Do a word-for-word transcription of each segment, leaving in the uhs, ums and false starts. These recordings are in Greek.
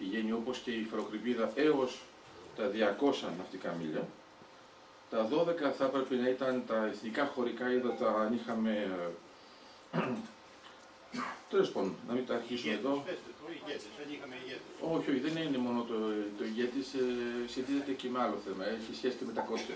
πηγαίνει όπως και η υφαλοκρηπίδα έως τα διακόσια ναυτικά μίλια. Τα δώδεκα θα έπρεπε να ήταν τα εθνικά χωρικά ύδατα αν είχαμε... Τέλος πάντων, να μην τα αρχίσουμε εδώ. Όχι, όχι, δεν είναι μόνο το, το ηγέτης, ε, σχετίζεται και με άλλο θέμα, έχει σχέση και με τα κόστη.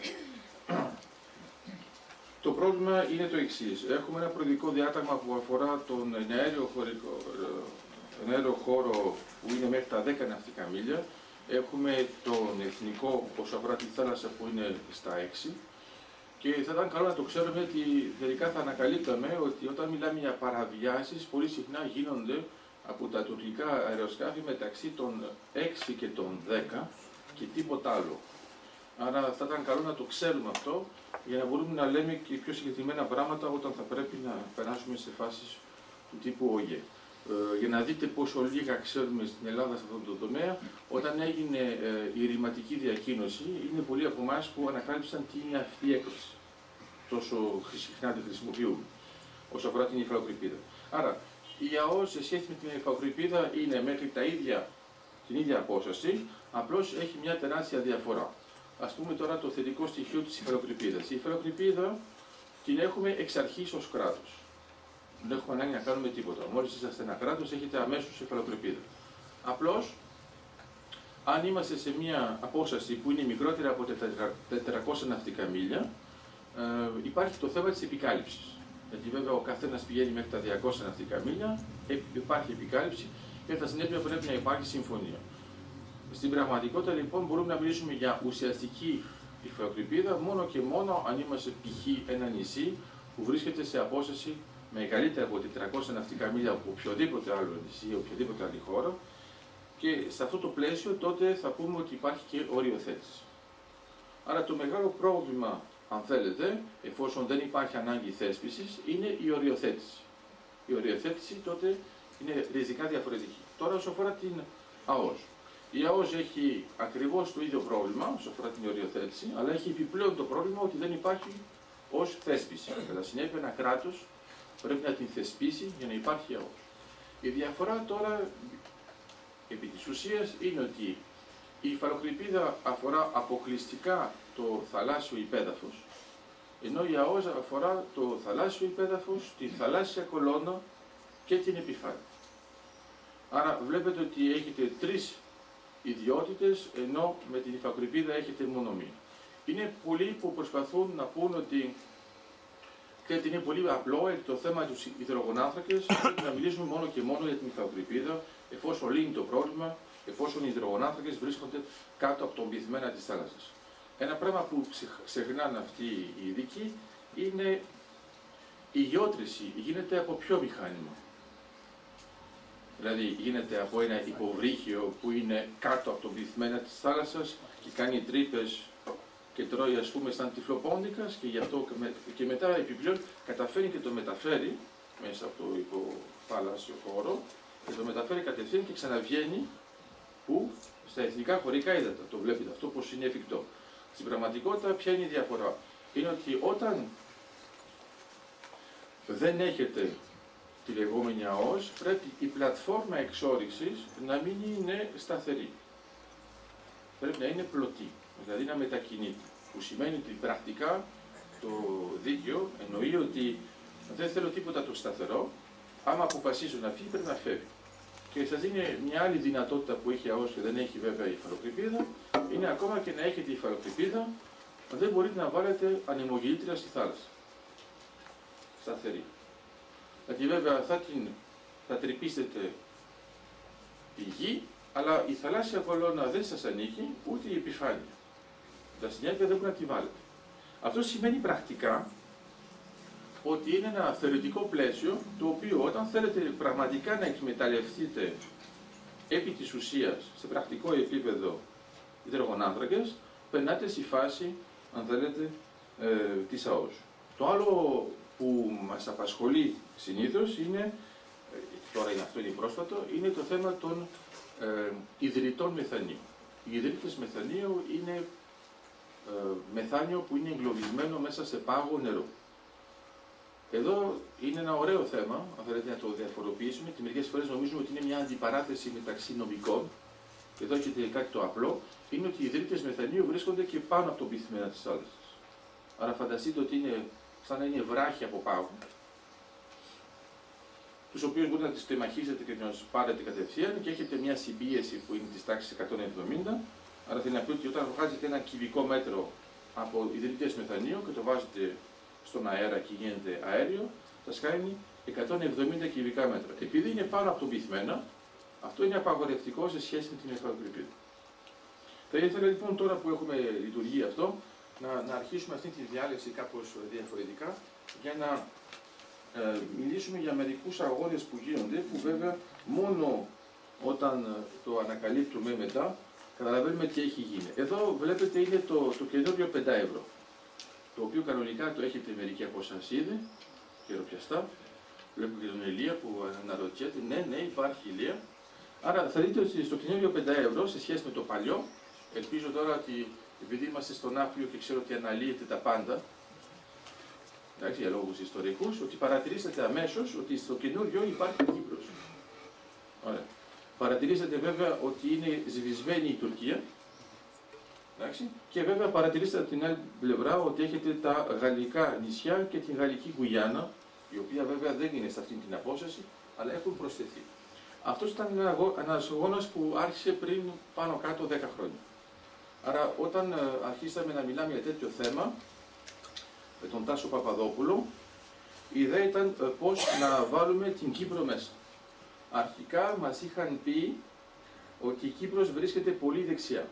Το πρόβλημα είναι το εξής. Έχουμε ένα προεδρικό διάταγμα που αφορά τον εναέριο, χωρικό, εναέριο χώρο που είναι μέχρι τα δέκα ναυτικά μίλια. Έχουμε τον εθνικό όσο αφορά τη θάλασσα που είναι στα έξι. Και θα ήταν καλό να το ξέρουμε ότι τελικά θα ανακαλύπταμε ότι όταν μιλάμε για παραβιάσεις πολύ συχνά γίνονται από τα τουρκικά αεροσκάφη μεταξύ των έξι και των δέκα και τίποτα άλλο. Άρα θα ήταν καλό να το ξέρουμε αυτό για να μπορούμε να λέμε και πιο συγκεκριμένα πράγματα όταν θα πρέπει να περάσουμε σε φάσεις του τύπου ΟΓΕ. Ε, για να δείτε πόσο λίγα ξέρουμε στην Ελλάδα σε αυτό το τομέα, όταν έγινε ε, η ρηματική διακοίνωση, είναι πολλοί από εμάς που ανακάλυψαν τι είναι αυτή η έκφραση. Τόσο συχνά τη χρησιμοποιούμε, όσο αφορά την υφαλοκρηπίδα. Άρα, η ΑΟΣ σε σχέση με την υφαλοκρηπίδα είναι μέχρι τα ίδια, την ίδια απόσταση, απλώς έχει μια τεράστια διαφορά. Ας πούμε τώρα το θετικό στοιχείο της υφαλοκρηπίδας. Η υφαλοκρηπίδα την έχουμε εξ αρχής ως κράτος. Δεν έχουμε ανάγκη να κάνουμε τίποτα. Μόλις είσαστε ένα κράτος, έχετε αμέσως υφαλοκρηπίδα. Απλώς, αν είμαστε σε μια απόσταση που είναι μικρότερη από τετρακόσια ναυτικά μίλια, ε, υπάρχει το θέμα της επικάλυψης. Γιατί βέβαια ο καθένας πηγαίνει μέχρι τα διακόσια ναυτικά μίλια, ε, υπάρχει επικάλυψη και κατά συνέπεια πρέπει να υπάρχει συμφωνία. Στην πραγματικότητα λοιπόν μπορούμε να μιλήσουμε για ουσιαστική υφαλοκρηπίδα μόνο και μόνο αν είμαστε π.χ. ένα νησί που βρίσκεται σε απόσταση μεγαλύτερη από τετρακόσια ναυτικά μίλια από οποιοδήποτε άλλο νησί ή οποιοδήποτε άλλη χώρα, και σε αυτό το πλαίσιο τότε θα πούμε ότι υπάρχει και οριοθέτηση. Άρα το μεγάλο πρόβλημα, αν θέλετε, εφόσον δεν υπάρχει ανάγκη θέσπισης, είναι η οριοθέτηση. Η οριοθέτηση τότε είναι ριζικά διαφορετική. Τώρα όσο αφορά την ΑΟΣ. Η ΑΟΣ έχει ακριβώς το ίδιο πρόβλημα όσο αφορά την οριοθέτηση, αλλά έχει επιπλέον το πρόβλημα ότι δεν υπάρχει ως θέσπιση. Κατά συνέπεια ένα κράτος πρέπει να την θεσπίσει για να υπάρχει ΑΟΣ. Η διαφορά τώρα επί της ουσίας είναι ότι η υφαλοκρηπίδα αφορά αποκλειστικά το θαλάσσιο υπέδαφος, ενώ η ΑΟΣ αφορά το θαλάσσιο υπέδαφος, τη θαλάσσια κολόνα και την επιφάνεια. Άρα βλέπετε ότι έχετε τρεις ιδιότητες, ενώ με την υφαλοκρηπίδα έχετε μόνο μία. Είναι πολλοί που προσπαθούν να πούν ότι και είναι πολύ απλό το θέμα του υδρογονάνθρακες, πρέπει να μιλήσουμε μόνο και μόνο για την υφαλοκρηπίδα, εφόσον λύνει το πρόβλημα, εφόσον οι υδρογονάνθρακες βρίσκονται κάτω από τον πυθμένα της θάλασσας. Ένα πράγμα που ξεχνάνε αυτοί οι ειδικοί είναι η γεώτρηση γίνεται από ποιο μηχάνημα. Δηλαδή γίνεται από ένα υποβρύχιο που είναι κάτω από τον πυθμένα της θάλασσας και κάνει τρύπες και τρώει ας πούμε σαν τυφλοπόντικας και γι' αυτό και μετά επιπλέον καταφέρει και το μεταφέρει μέσα από το υποθάλασσιο χώρο και το μεταφέρει κατευθείαν και ξαναβγαίνει που στα εθνικά χωρικά ύδατα. Το βλέπετε αυτό πως είναι εφικτό. Στην πραγματικότητα ποια είναι η διαφορά. Είναι ότι όταν δεν έχετε τη λεγόμενη ΑΟΣ, πρέπει η πλατφόρμα εξόρυξης να μην είναι σταθερή. Πρέπει να είναι πλωτή, δηλαδή να μετακινείται. Που σημαίνει ότι πρακτικά το δίκαιο εννοεί ότι δεν θέλω τίποτα το σταθερό, άμα αποφασίζω να φύγει πρέπει να φεύγει. Και σας δίνει μια άλλη δυνατότητα που έχει η ΑΟΣ και δεν έχει βέβαια η υφαλοκρηπίδα, είναι ακόμα και να έχετε υφαλοκρηπίδα, δεν μπορείτε να βάλετε ανεμογεννήτρια στη θάλασσα. Σταθερή. Γιατί βέβαια θα, την, θα τρυπήσετε τη γη, αλλά η θαλάσσια κολόνα δεν σας ανήκει, ούτε η επιφάνεια. Τα συνέπεια δεν μπορεί να τη βάλετε. Αυτό σημαίνει πρακτικά ότι είναι ένα θεωρητικό πλαίσιο, το οποίο όταν θέλετε πραγματικά να εκμεταλλευτείτε επί της ουσίας, σε πρακτικό επίπεδο, υδρογονάνθρακες, περνάτε στη φάση, αν θέλετε, ε, της ΑΟΣ. Το άλλο που μας απασχολεί συνήθως είναι, τώρα είναι αυτό είναι πρόσφατο, είναι το θέμα των ε, ιδρυτών μεθανίου. Οι ιδρύτες μεθανίου είναι ε, μεθάνιο που είναι εγκλωβισμένο μέσα σε πάγο νερό. Εδώ είναι ένα ωραίο θέμα, αν θέλετε να το διαφοροποιήσουμε, και μερικές φορές νομίζουμε ότι είναι μια αντιπαράθεση μεταξύ νομικών εδώ έχετε κάτι το απλό, είναι ότι οι ιδρύτες μεθανίου βρίσκονται και πάνω από τον πυθμένα της θάλασσας. Άρα φανταστείτε ότι είναι σαν να είναι βράχοι από πάνω, τους οποίους μπορείτε να τις τεμαχίζετε και να τους πάρετε κατευθείαν και έχετε μια συμπίεση που είναι της τάξης εκατόν εβδομήντα. Άρα θέλει να πει ότι όταν βγάζετε ένα κυβικό μέτρο από ιδρυτές μεθανίου και το βάζετε στον αέρα και γίνεται αέριο, θα κάνει εκατόν εβδομήντα κυβικά μέτρα. Επειδή είναι πάνω από τον πυθμένα, αυτό είναι απαγορευτικό σε σχέση με την εχθροκρηπίδα. Θα ήθελα λοιπόν τώρα που έχουμε λειτουργεί αυτό, να, να αρχίσουμε αυτή τη διάλεξη κάπως διαφορετικά για να ε, μιλήσουμε για μερικούς αγώνες που γίνονται, που βέβαια μόνο όταν το ανακαλύπτουμε μετά καταλαβαίνουμε τι έχει γίνει. Εδώ βλέπετε είναι το, το καινούριο πέντε ευρώ, το οποίο κανονικά το έχετε μερικοί από εσάς ήδη, χειροπιαστά. Βλέπω και τον Ηλία που αναρωτιέται, ναι, ναι, υπάρχει Ηλία. Άρα θα δείτε ότι στο καινούριο πέντε ευρώ σε σχέση με το παλιό, ελπίζω τώρα ότι επειδή είμαστε στον Άφλιο και ξέρω ότι αναλύεται τα πάντα, εντάξει, για λόγους ιστορικούς, ότι παρατηρήσατε αμέσως ότι στο καινούριο υπάρχει Κύπρος. Ωραία. Παρατηρήσατε βέβαια ότι είναι σβησμένη η Τουρκία. Εντάξει, και βέβαια παρατηρήσατε από την άλλη πλευρά ότι έχετε τα γαλλικά νησιά και την γαλλική Γουιάννα, η οποία βέβαια δεν είναι σε αυτή την απόσταση, αλλά έχουν προσθεθεί. Αυτός ήταν ένας αγώνας που άρχισε πριν πάνω κάτω δέκα χρόνια. Άρα όταν αρχίσαμε να μιλάμε για τέτοιο θέμα, με τον Τάσο Παπαδόπουλο, η ιδέα ήταν πώς να βάλουμε την Κύπρο μέσα. Αρχικά μας είχαν πει ότι η Κύπρος βρίσκεται πολύ δεξιά.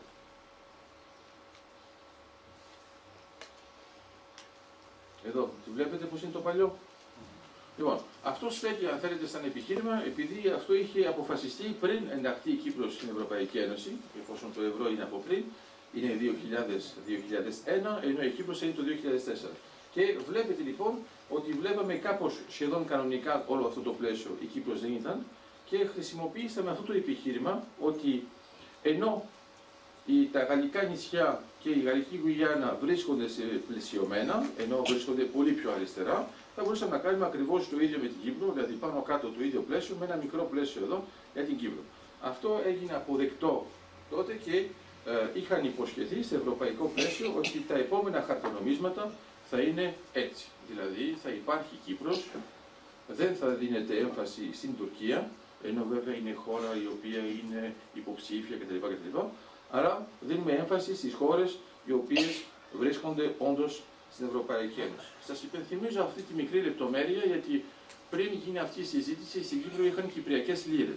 Εδώ, τη βλέπετε πώς είναι το παλιό. Λοιπόν, αυτό στέκει, αν θέλετε, σαν επιχείρημα, επειδή αυτό είχε αποφασιστεί πριν ενταχθεί η Κύπρος στην Ευρωπαϊκή Ένωση, εφόσον το ευρώ είναι από πριν, είναι δύο χιλιάδες, δύο χιλιάδες ένα, ενώ η Κύπρος είναι το δύο χιλιάδες τέσσερα. Και βλέπετε λοιπόν ότι βλέπαμε κάπως σχεδόν κανονικά όλο αυτό το πλαίσιο, η Κύπρος δεν ήταν, και χρησιμοποιήσαμε αυτό το επιχείρημα ότι ενώ οι, τα γαλλικά νησιά και η γαλλική Γουιάννα βρίσκονται σε πλαισιωμένα, ενώ βρίσκονται πολύ πιο αριστερά, θα μπορούσαμε να κάνουμε ακριβώς το ίδιο με την Κύπρο, δηλαδή πάνω κάτω το ίδιο πλαίσιο, με ένα μικρό πλαίσιο εδώ για την Κύπρο. Αυτό έγινε αποδεκτό τότε και ε, είχαν υποσχεθεί σε ευρωπαϊκό πλαίσιο ότι τα επόμενα χαρτονομίσματα θα είναι έτσι. Δηλαδή θα υπάρχει Κύπρος, δεν θα δίνεται έμφαση στην Τουρκία, ενώ βέβαια είναι χώρα η οποία είναι υποψήφια κτλ. κτλ. Άρα δίνουμε έμφαση στις χώρες οι οποίες βρίσκονται όντως στην Ευρωπαϊκή Ένωση. Σας υπενθυμίζω αυτή τη μικρή λεπτομέρεια γιατί πριν γίνει αυτή η συζήτηση στην Κύπρο είχαν κυπριακές λίρες.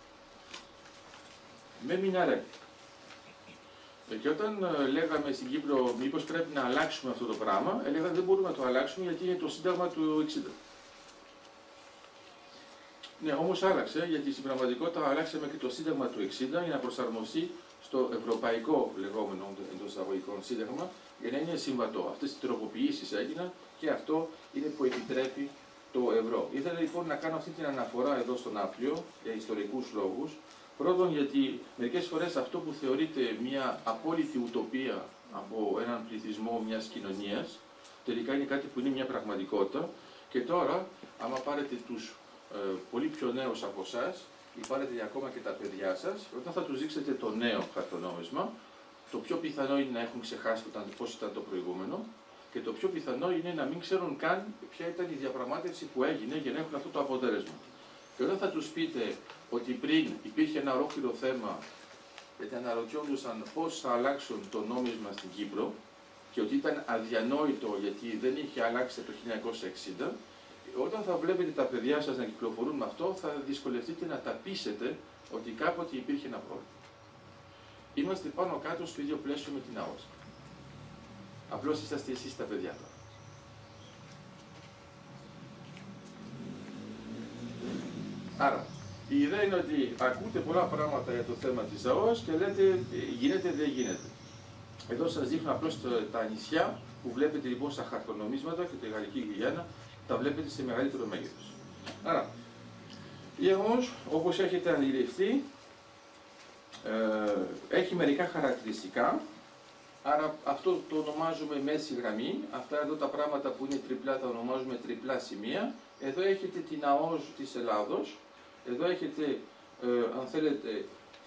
Με μιναρέ. Και όταν λέγαμε στην Κύπρο μήπως πρέπει να αλλάξουμε αυτό το πράγμα, έλεγαν δεν μπορούμε να το αλλάξουμε γιατί είναι το Σύνταγμα του εξήντα. Ναι, όμως άλλαξε, γιατί στην πραγματικότητα αλλάξαμε και το Σύνταγμα του εξήντα για να προσαρμοστεί στο ευρωπαϊκό λεγόμενο εντός εισαγωγικών σύνταγμα για να είναι συμβατό. Αυτές οι τροποποιήσεις έγιναν και αυτό είναι που επιτρέπει το ευρώ. Ήθελα λοιπόν να κάνω αυτή την αναφορά εδώ στον Άφλιο για ιστορικούς λόγους. Πρώτον, γιατί μερικές φορές αυτό που θεωρείται μια απόλυτη ουτοπία από έναν πληθυσμό μιας κοινωνίας, τελικά είναι κάτι που είναι μια πραγματικότητα. Και τώρα, άμα πάρετε τους ε, πολύ πιο νέους από εσάς, ή πάρετε ακόμα και τα παιδιά σας, όταν θα τους δείξετε το νέο χαρτονόμισμα, το πιο πιθανό είναι να έχουν ξεχάσει πώς ήταν το προηγούμενο και το πιο πιθανό είναι να μην ξέρουν καν ποια ήταν η διαπραγμάτευση που έγινε για να έχουν αυτό το αποτέλεσμα. Και όταν θα τους πείτε ότι πριν υπήρχε ένα ολόκληρο θέμα γιατί αναρωτιόντουσαν πώς θα αλλάξουν το νόμισμα στην Κύπρο και ότι ήταν αδιανόητο γιατί δεν είχε αλλάξει το χίλια εννιακόσια εξήντα, όταν θα βλέπετε τα παιδιά σας να κυκλοφορούν με αυτό, θα δυσκολευτείτε να τα πείσετε ότι κάποτε υπήρχε ένα πρόβλημα. Είμαστε πάνω κάτω στο ίδιο πλαίσιο με την ΑΟΣ. Απλώς είσαστε εσείς τα παιδιά τώρα. Άρα, η ιδέα είναι ότι ακούτε πολλά πράγματα για το θέμα της ΑΟΣ και λέτε γίνεται, δεν γίνεται. Εδώ σας δείχνω απλώς τα νησιά που βλέπετε λοιπόν στα χαρτονομίσματα και τη Γαλλική Γουιάννα, τα βλέπετε σε μεγαλύτερο μέγεθος. Άρα, η ΑΟΣ, όπως έχετε αντιληφθεί, ε, έχει μερικά χαρακτηριστικά. Άρα αυτό το ονομάζουμε μέση γραμμή. Αυτά εδώ τα πράγματα που είναι τριπλά τα ονομάζουμε τριπλά σημεία. Εδώ έχετε την ΑΟΣ της Ελλάδος. Εδώ έχετε, ε, αν θέλετε,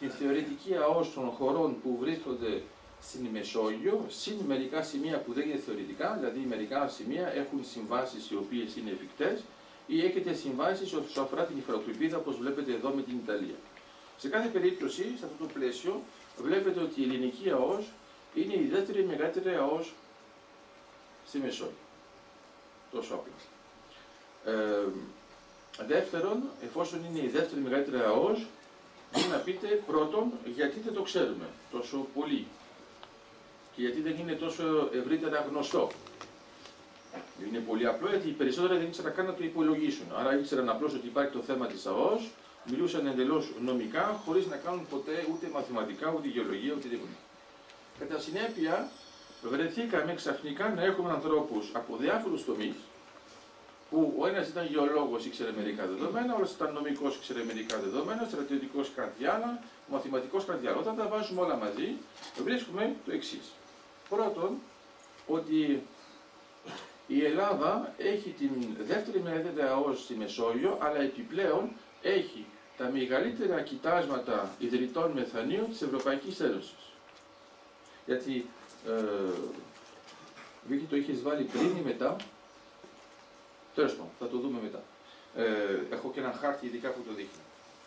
την θεωρητική ΑΟΣ των χωρών που βρίσκονται στην Μεσόγειο, συν μερικά σημεία που δεν είναι θεωρητικά, δηλαδή μερικά σημεία έχουν συμβάσεις οι οποίες είναι εφικτές ή έχετε συμβάσεις όσον αφορά την υφαλοκρηπίδα, όπως βλέπετε εδώ με την Ιταλία. Σε κάθε περίπτωση, σε αυτό το πλαίσιο, βλέπετε ότι η ελληνική ΑΟΣ είναι η δεύτερη μεγαλύτερη ΑΟΣ στη Μεσόγειο. Τόσο απλά. Ε, δεύτερον, εφόσον είναι η δεύτερη μεγαλύτερη ΑΟΣ, μπορεί να πείτε πρώτον γιατί δεν το ξέρουμε τόσο πολύ και γιατί δεν είναι τόσο ευρύτερα γνωστό. Είναι πολύ απλό γιατί οι περισσότεροι δεν ήξεραν καν να το υπολογίσουν. Άρα ήξεραν απλώς ότι υπάρχει το θέμα της ΑΟΣ, μιλούσαν εντελώς νομικά, χωρίς να κάνουν ποτέ ούτε μαθηματικά, ούτε γεωλογία, ούτε τίποτα. Κατά συνέπεια, βρεθήκαμε ξαφνικά να έχουμε ανθρώπους από διάφορους τομείς, που ο ένας ήταν γεωλόγος, ήξερε μερικά δεδομένα, ο άλλος ήταν νομικός, ήξερε μερικά δεδομένα, στρατιωτικός κάτι άλλο, μαθηματικός κάτι άλλο. Όταν τα βάζουμε όλα μαζί, βρίσκουμε το εξής. Πρώτον, ότι η Ελλάδα έχει την δεύτερη μεγαλύτερη ΑΟΣ στη Μεσόγειο, αλλά επιπλέον έχει τα μεγαλύτερα κοιτάσματα ιδρυτών μεθανίου της Ευρωπαϊκής Ένωσης. Γιατί, ε, Βίκη, το είχες βάλει πριν ή μετά? Τέλος πάντων, θα το δούμε μετά. Ε, έχω και ένα χάρτη ειδικά που το δείχνει.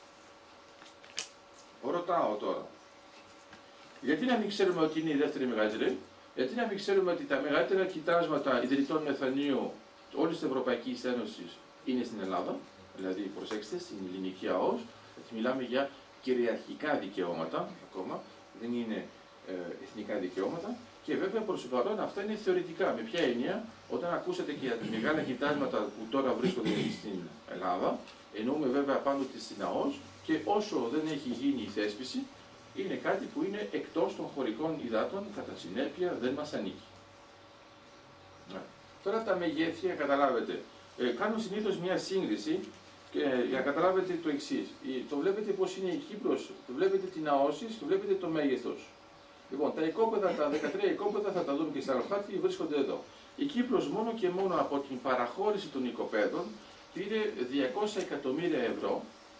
Ρωτάω τώρα. Γιατί να μην ξέρουμε ότι είναι η δεύτερη μεγαλύτερη? Γιατί να μην ξέρουμε ότι τα μεγαλύτερα κοιτάσματα ιδρυτών μεθανίου όλης της Ευρωπαϊκής Ένωσης είναι στην Ελλάδα? Δηλαδή, προσέξτε, στην ελληνική ΑΟΣ, γιατί μιλάμε για κυριαρχικά δικαιώματα ακόμα, δεν είναι ε, εθνικά δικαιώματα. Και βέβαια προς το παρόν αυτά είναι θεωρητικά. Με ποια έννοια? Όταν ακούσατε και για τα μεγάλα κοιτάσματα που τώρα βρίσκονται στην Ελλάδα, εννοούμε βέβαια πάντοτε στην ΑΟΣ και όσο δεν έχει γίνει η θέσπιση, είναι κάτι που είναι εκτός των χωρικών υδάτων, κατά συνέπεια δεν μας ανήκει. Ναι. Τώρα τα μεγέθη, για καταλάβετε, ε, κάνω συνήθως μια σύγκριση και, για να καταλάβετε το εξής. Το βλέπετε πώς είναι η Κύπρος, το βλέπετε την ΑΟΣ, το βλέπετε το μέγεθος. Λοιπόν, τα οικόπεδα, τα δεκατρία οικόπεδα θα τα δούμε και στα άλλο χάρτη, βρίσκονται εδώ. Η Κύπρος μόνο και μόνο από την παραχώρηση των οικοπαίδων πήρε διακόσια εκατομμύρια ευρώ,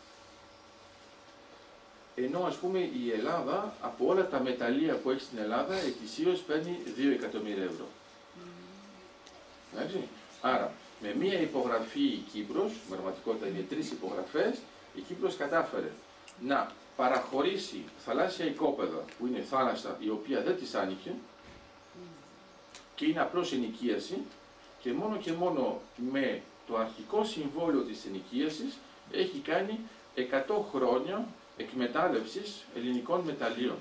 ενώ ας πούμε η Ελλάδα από όλα τα μεταλλεία που έχει στην Ελλάδα ετησίως παίρνει δύο εκατομμύρια ευρώ. Εντάξει. Άρα, με μία υπογραφή η Κύπρος, η πραγματικότητα είναι τρεις υπογραφές, η Κύπρος κατάφερε να παραχωρήσει θαλάσσια οικόπεδα που είναι θάλασσα η οποία δεν της άνοιγε και είναι απλώς ενοικίαση και μόνο και μόνο με το αρχικό συμβόλαιο της ενοικίασης έχει κάνει εκατό χρόνια εκμετάλλευσης ελληνικών μεταλλίων.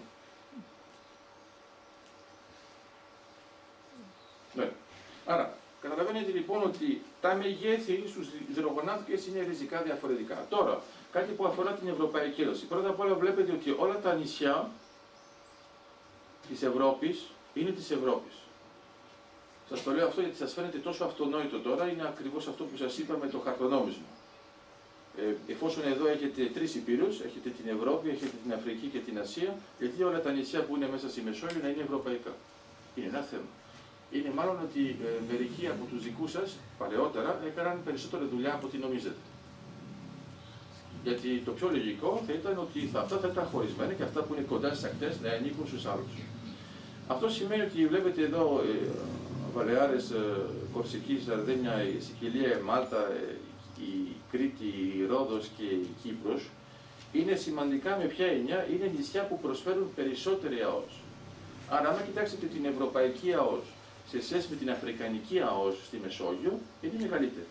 Ναι. Άρα, καταλαβαίνετε λοιπόν ότι τα μεγέθη στους υδρογονάνθρακες είναι ριζικά διαφορετικά. Τώρα, κάτι που αφορά την Ευρωπαϊκή Ένωση. Πρώτα απ' όλα βλέπετε ότι όλα τα νησιά της Ευρώπης είναι της Ευρώπης. Σας το λέω αυτό γιατί σας φαίνεται τόσο αυτονόητο τώρα, είναι ακριβώς αυτό που σας είπα με το χαρτονόμισμα. Ε, εφόσον εδώ έχετε τρεις υπήρους, έχετε την Ευρώπη, έχετε την Αφρική και την Ασία, γιατί όλα τα νησιά που είναι μέσα στη Μεσόγειο να είναι ευρωπαϊκά. Είναι ένα θέμα. Είναι μάλλον ότι ε, μερικοί από τους δικούς σας παλαιότερα έκαναν περισσότερη δουλειά από ό,τι νομίζετε. Γιατί το πιο λογικό θα ήταν ότι θα, αυτά θα ήταν χωρισμένα και αυτά που είναι κοντά στις ακτές να ανήκουν στους άλλους. Αυτό σημαίνει ότι βλέπετε εδώ ε, Βαλεάρες, ε, Κορσική, Σαρδένια, η Σικελία, η Μάλτα, ε, η Κρήτη, η Ρόδος και η Κύπρος είναι σημαντικά με ποια έννοια? Είναι νησιά που προσφέρουν περισσότερη ΑΟΣ. Άρα, άμα κοιτάξετε την Ευρωπαϊκή ΑΟΣ σε σχέση με την Αφρικανική ΑΟΣ στη Μεσόγειο, είναι μεγαλύτερη.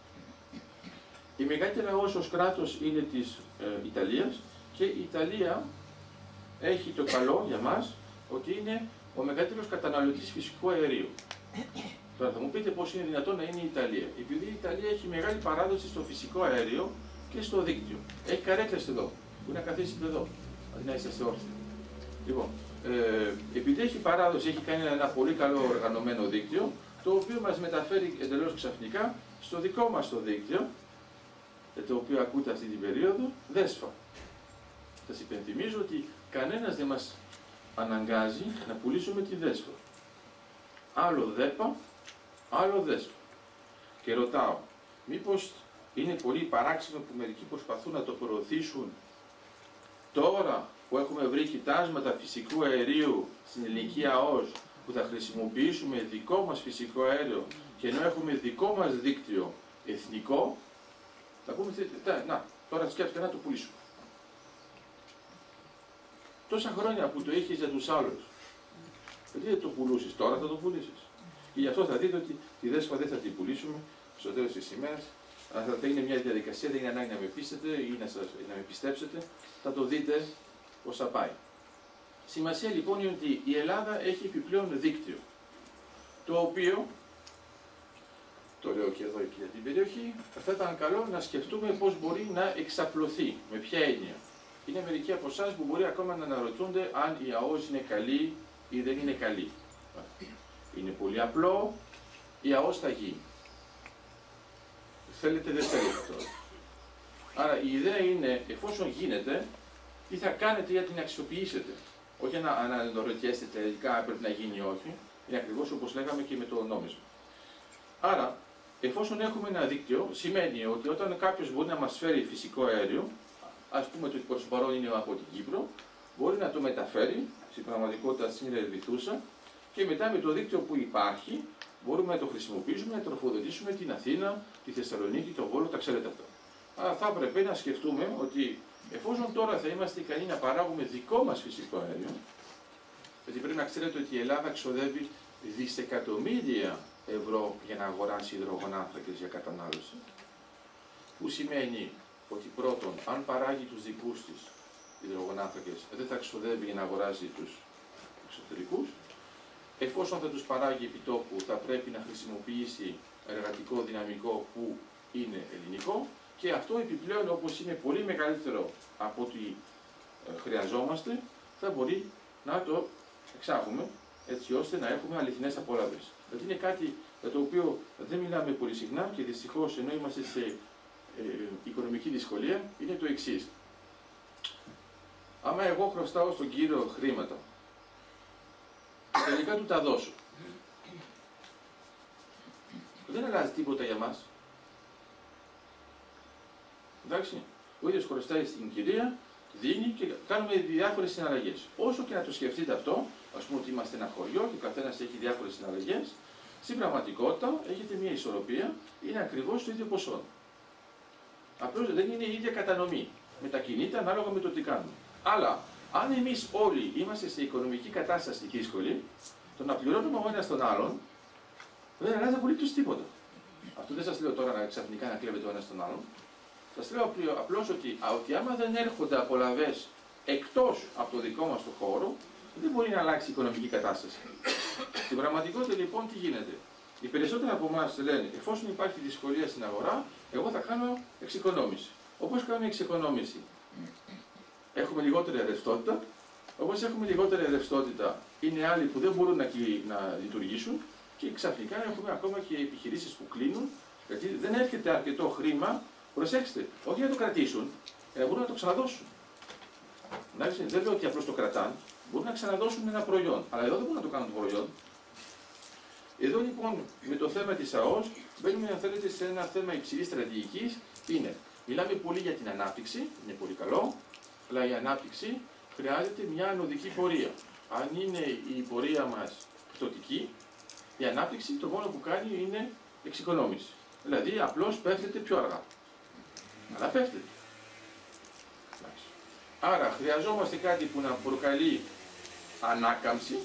Η μεγαλύτερη ΑΟΣ ως κράτος είναι της ε, Ιταλίας και η Ιταλία έχει το καλό για μας ότι είναι ο μεγαλύτερος καταναλωτής φυσικού αερίου. Τώρα θα μου πείτε πώς είναι δυνατόν να είναι η Ιταλία. Επειδή η Ιταλία έχει μεγάλη παράδοση στο φυσικό αέριο και στο δίκτυο. Έχει καρέκλες εδώ, που να καθίσετε εδώ, αντί να είσαστε όρθιοι. Λοιπόν, ε, επειδή έχει παράδοση, έχει κάνει ένα πολύ καλό οργανωμένο δίκτυο, το οποίο μας μεταφέρει εντελώς ξαφνικά στο δικό μας το δίκτυο, το οποίο ακούτε αυτή την περίοδο, δέσφα. Σας υπενθυμίζω ότι κανένας δεν μας αναγκάζει να πουλήσουμε τη δέσφα. Άλλο δέπα, άλλο δέσφα. Και ρωτάω, μήπως είναι πολύ παράξενο που μερικοί προσπαθούν να το προωθήσουν τώρα που έχουμε βρει κοιτάσματα φυσικού αερίου στην ελληνική ΑΟΣ που θα χρησιμοποιήσουμε δικό μας φυσικό αέριο και ενώ έχουμε δικό μας δίκτυο εθνικό, θα πούμε, να, τώρα σκέφτεται να το πουλήσουμε. Τόσα χρόνια που το είχες για τους άλλους, γιατί δεν το πουλήσεις, τώρα θα το πουλήσεις. Και γι' αυτό θα δείτε ότι τη Δέσπα δεν θα την πουλήσουμε στο τέλος της ημέρας. Αν θα είναι μια διαδικασία, δεν είναι ανάγκη να με πείσετε ή να, σας, ή να με πιστέψετε, θα το δείτε πώς θα πάει. Σημασία λοιπόν είναι ότι η Ελλάδα έχει επιπλέον δίκτυο, το οποίο, το λέω και εδώ και για την περιοχή, θα ήταν καλό να σκεφτούμε πώς μπορεί να εξαπλωθεί, με ποια έννοια. Είναι μερικοί από εσάς που μπορεί ακόμα να αναρωτούνται αν η ΑΟΣ είναι καλή ή δεν είναι καλή. Είναι πολύ απλό, η ΑΟΣ θα γίνει. Θέλετε, δεν θέλετε τώρα. Άρα η ιδέα είναι, εφόσον γίνεται, τι θα κάνετε για την αξιοποιήσετε. Όχι να αναρωτιέστε τελικά πρέπει να γίνει ή όχι. Είναι ακριβώς όπως λέγαμε και με το νόμισμα. Άρα, εφόσον έχουμε ένα δίκτυο, σημαίνει ότι όταν κάποιος μπορεί να μας φέρει φυσικό αέριο, ας πούμε ότι προς το παρόν είναι από την Κύπρο, μπορεί να το μεταφέρει, στην πραγματικότητα στην Ελβηθούσα, και μετά με το δίκτυο που υπάρχει, μπορούμε να το χρησιμοποιήσουμε, να τροφοδοτήσουμε την Αθήνα, τη Θεσσαλονίκη, το Βόλο, τα ξέρετε αυτά. Άρα θα έπρεπε να σκεφτούμε ότι εφόσον τώρα θα είμαστε ικανοί να παράγουμε δικό μας φυσικό αέριο, γιατί πρέπει να ξέρετε ότι η Ελλάδα ξοδεύει δισεκατομμύρια ευρώ για να αγοράσει υδρογονάνθρακες για κατανάλωση, που σημαίνει ότι πρώτον, αν παράγει τους δικούς της υδρογονάνθρακες, δεν θα ξοδεύει για να αγοράσει τους εξωτερικούς. Εφόσον θα τους παράγει επιτόπου, θα πρέπει να χρησιμοποιήσει εργατικό δυναμικό που είναι ελληνικό και αυτό επιπλέον, όπως είναι πολύ μεγαλύτερο από ό,τι χρειαζόμαστε, θα μπορεί να το εξάγουμε έτσι ώστε να έχουμε αληθινές απολαύσεις. Δηλαδή είναι κάτι για το οποίο δεν μιλάμε πολύ συχνά και δυστυχώς ενώ είμαστε σε ε, οικονομική δυσκολία, είναι το εξής. Άμα εγώ χρωστάω στον κύριο χρήματα, τελικά του τα δώσω, δεν αλλάζει τίποτα για μας. Εντάξει, ο ίδιος χρωστάει στην κυρία, δίνει και κάνουμε διάφορες συναλλαγές. Όσο και να το σκεφτείτε αυτό, ας πούμε ότι είμαστε ένα χωριό και ο καθένας έχει διάφορες συναλλαγές, στην πραγματικότητα έχετε μια ισορροπία, είναι ακριβώς το ίδιο ποσό. Απλώς δεν είναι η ίδια κατανομή. Μετακινείται ανάλογα με το τι κάνουμε. Αλλά αν εμείς όλοι είμαστε σε οικονομική κατάσταση δύσκολη, το να πληρώνουμε ο ένας τον άλλον δεν αλλάζει απολύτως τίποτα. Αυτό δεν σας λέω τώρα να ξαφνικά να κλέβετε ο ένας τον άλλον. Σας λέω απλώς ότι, ότι άμα δεν έρχονται απολαβές εκτός από το δικό μας το χώρο, δεν μπορεί να αλλάξει η οικονομική κατάσταση. Στην πραγματικότητα λοιπόν τι γίνεται. Οι περισσότεροι από εμάς λένε, εφόσον υπάρχει δυσκολία στην αγορά, εγώ θα κάνω εξοικονόμηση. Όπως κάνουμε εξοικονόμηση, έχουμε λιγότερη ρευστότητα. Όπως έχουμε λιγότερη ρευστότητα, είναι άλλοι που δεν μπορούν να, να λειτουργήσουν και ξαφνικά έχουμε ακόμα και επιχειρήσεις που κλείνουν, γιατί δεν έρχεται αρκετό χρήμα. Προσέξτε, όχι να το κρατήσουν, ε, μπορούν να το ξαναδώσουν. Εντάξει, δεν λέω ότι απλώς το κρατάνε, μπορούν να ξαναδώσουν ένα προϊόν, αλλά εδώ δεν μπορούν να το κάνουν το προϊόν. Εδώ λοιπόν με το θέμα της ΑΟΣ μπαίνουμε, αν θέλετε, σε ένα θέμα υψηλής στρατηγικής. Είναι, μιλάμε πολύ για την ανάπτυξη, είναι πολύ καλό, αλλά η ανάπτυξη χρειάζεται μια ανωδική πορεία. Αν είναι η πορεία μας πτωτική, η ανάπτυξη το μόνο που κάνει είναι εξοικονόμηση. Δηλαδή απλώς πέφτεται πιο αργά. Αλλά πέφτεται. Άρα χρειαζόμαστε κάτι που να προκαλεί ανάκαμψη